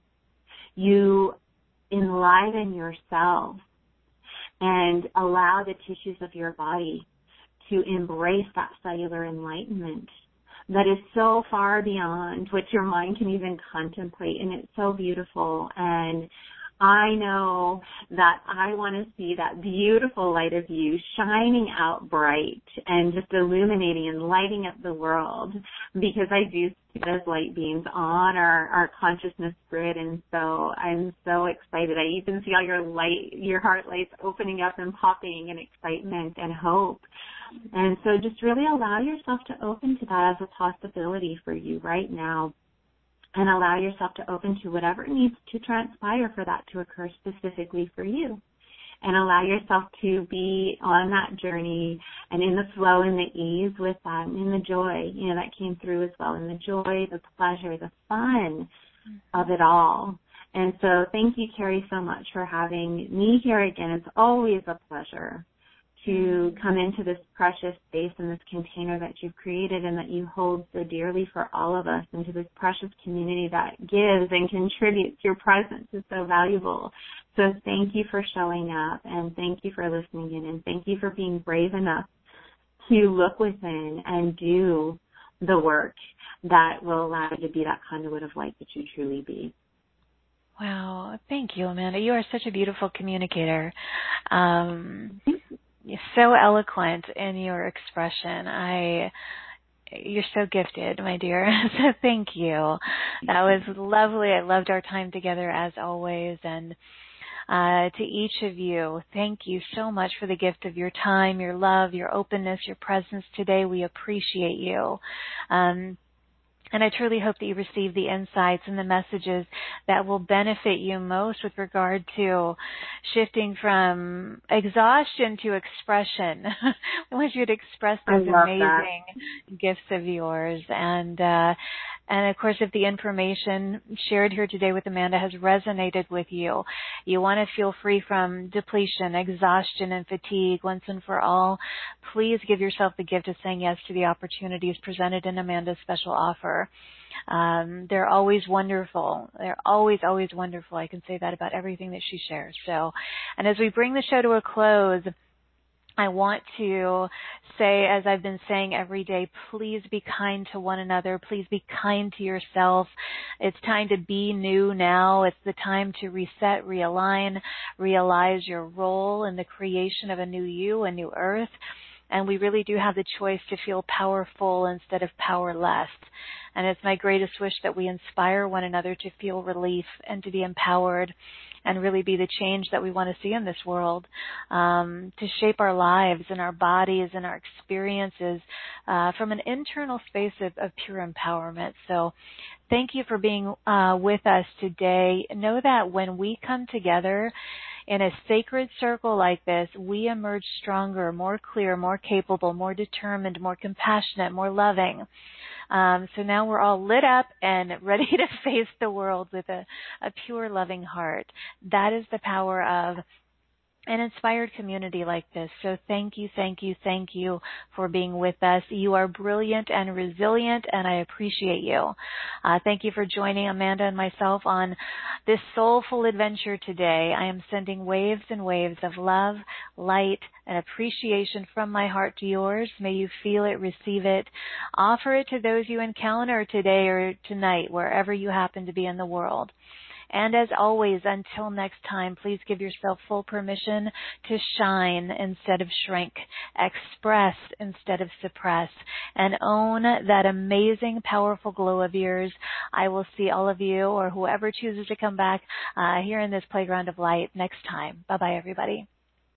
You enliven yourself and allow the tissues of your body to embrace that cellular enlightenment that is so far beyond what your mind can even contemplate, and it's so beautiful. And I know that I want to see that beautiful light of you shining out bright and just illuminating and lighting up the world, because I do see those light beams on our, our consciousness grid, and so I'm so excited. I even see all your light, your heart lights opening up and popping in excitement and hope. And so just really allow yourself to open to that as a possibility for you right now, and allow yourself to open to whatever needs to transpire for that to occur specifically for you. And allow yourself to be on that journey and in the flow and the ease with that, and in the joy, you know, that came through as well, and the joy, the pleasure, the fun of it all. And so thank you, Carrie, so much for having me here again. It's always a pleasure to come into this precious space and this container that you've created and that you hold so dearly for all of us, into this precious community that gives and contributes. Your presence is so valuable. So thank you for showing up, and thank you for listening in, and thank you for being brave enough to look within and do the work that will allow you to be that conduit of light that you truly be. Wow. Thank you, Amanda. You are such a beautiful communicator. Um, You're so eloquent in your expression. I, you're so gifted, my dear. So thank you. That was lovely. I loved our time together as always. And uh, to each of you, thank you so much for the gift of your time, your love, your openness, your presence today. We appreciate you. Um, And I truly hope that you receive the insights and the messages that will benefit you most with regard to shifting from exhaustion to expression. I want you to express those amazing that. gifts of yours. And, uh, and of course, if the information shared here today with Amanda has resonated with you, you want to feel free from depletion, exhaustion, and fatigue once and for all, please give yourself the gift of saying yes to the opportunities presented in Amanda's special offer. Um, they're always wonderful. They're always, always wonderful. I can say that about everything that she shares. So, and as we bring the show to a close, I want to say, as I've been saying every day, please be kind to one another. Please be kind to yourself. It's time to be new now. It's the time to reset, realign, realize your role in the creation of a new you, a new earth. And we really do have the choice to feel powerful instead of powerless. And it's my greatest wish that we inspire one another to feel relief and to be empowered and really be the change that we want to see in this world, um, to shape our lives and our bodies and our experiences uh, from an internal space of, of pure empowerment. So thank you for being uh, with us today. Know that when we come together in a sacred circle like this, we emerge stronger, more clear, more capable, more determined, more compassionate, more loving. Um, so now we're all lit up and ready to face the world with a, a pure, loving heart. That is the power of an inspired community like this. So thank you, thank you, thank you for being with us. You are brilliant and resilient, and I appreciate you. Uh, thank you for joining Amanda and myself on this soulful adventure today. I am sending waves and waves of love, light, and appreciation from my heart to yours. May you feel it, receive it, offer it to those you encounter today or tonight, wherever you happen to be in the world. And as always, until next time, please give yourself full permission to shine instead of shrink, express instead of suppress, and own that amazing, powerful glow of yours. I will see all of you or whoever chooses to come back uh, here in this playground of light next time. Bye-bye, everybody.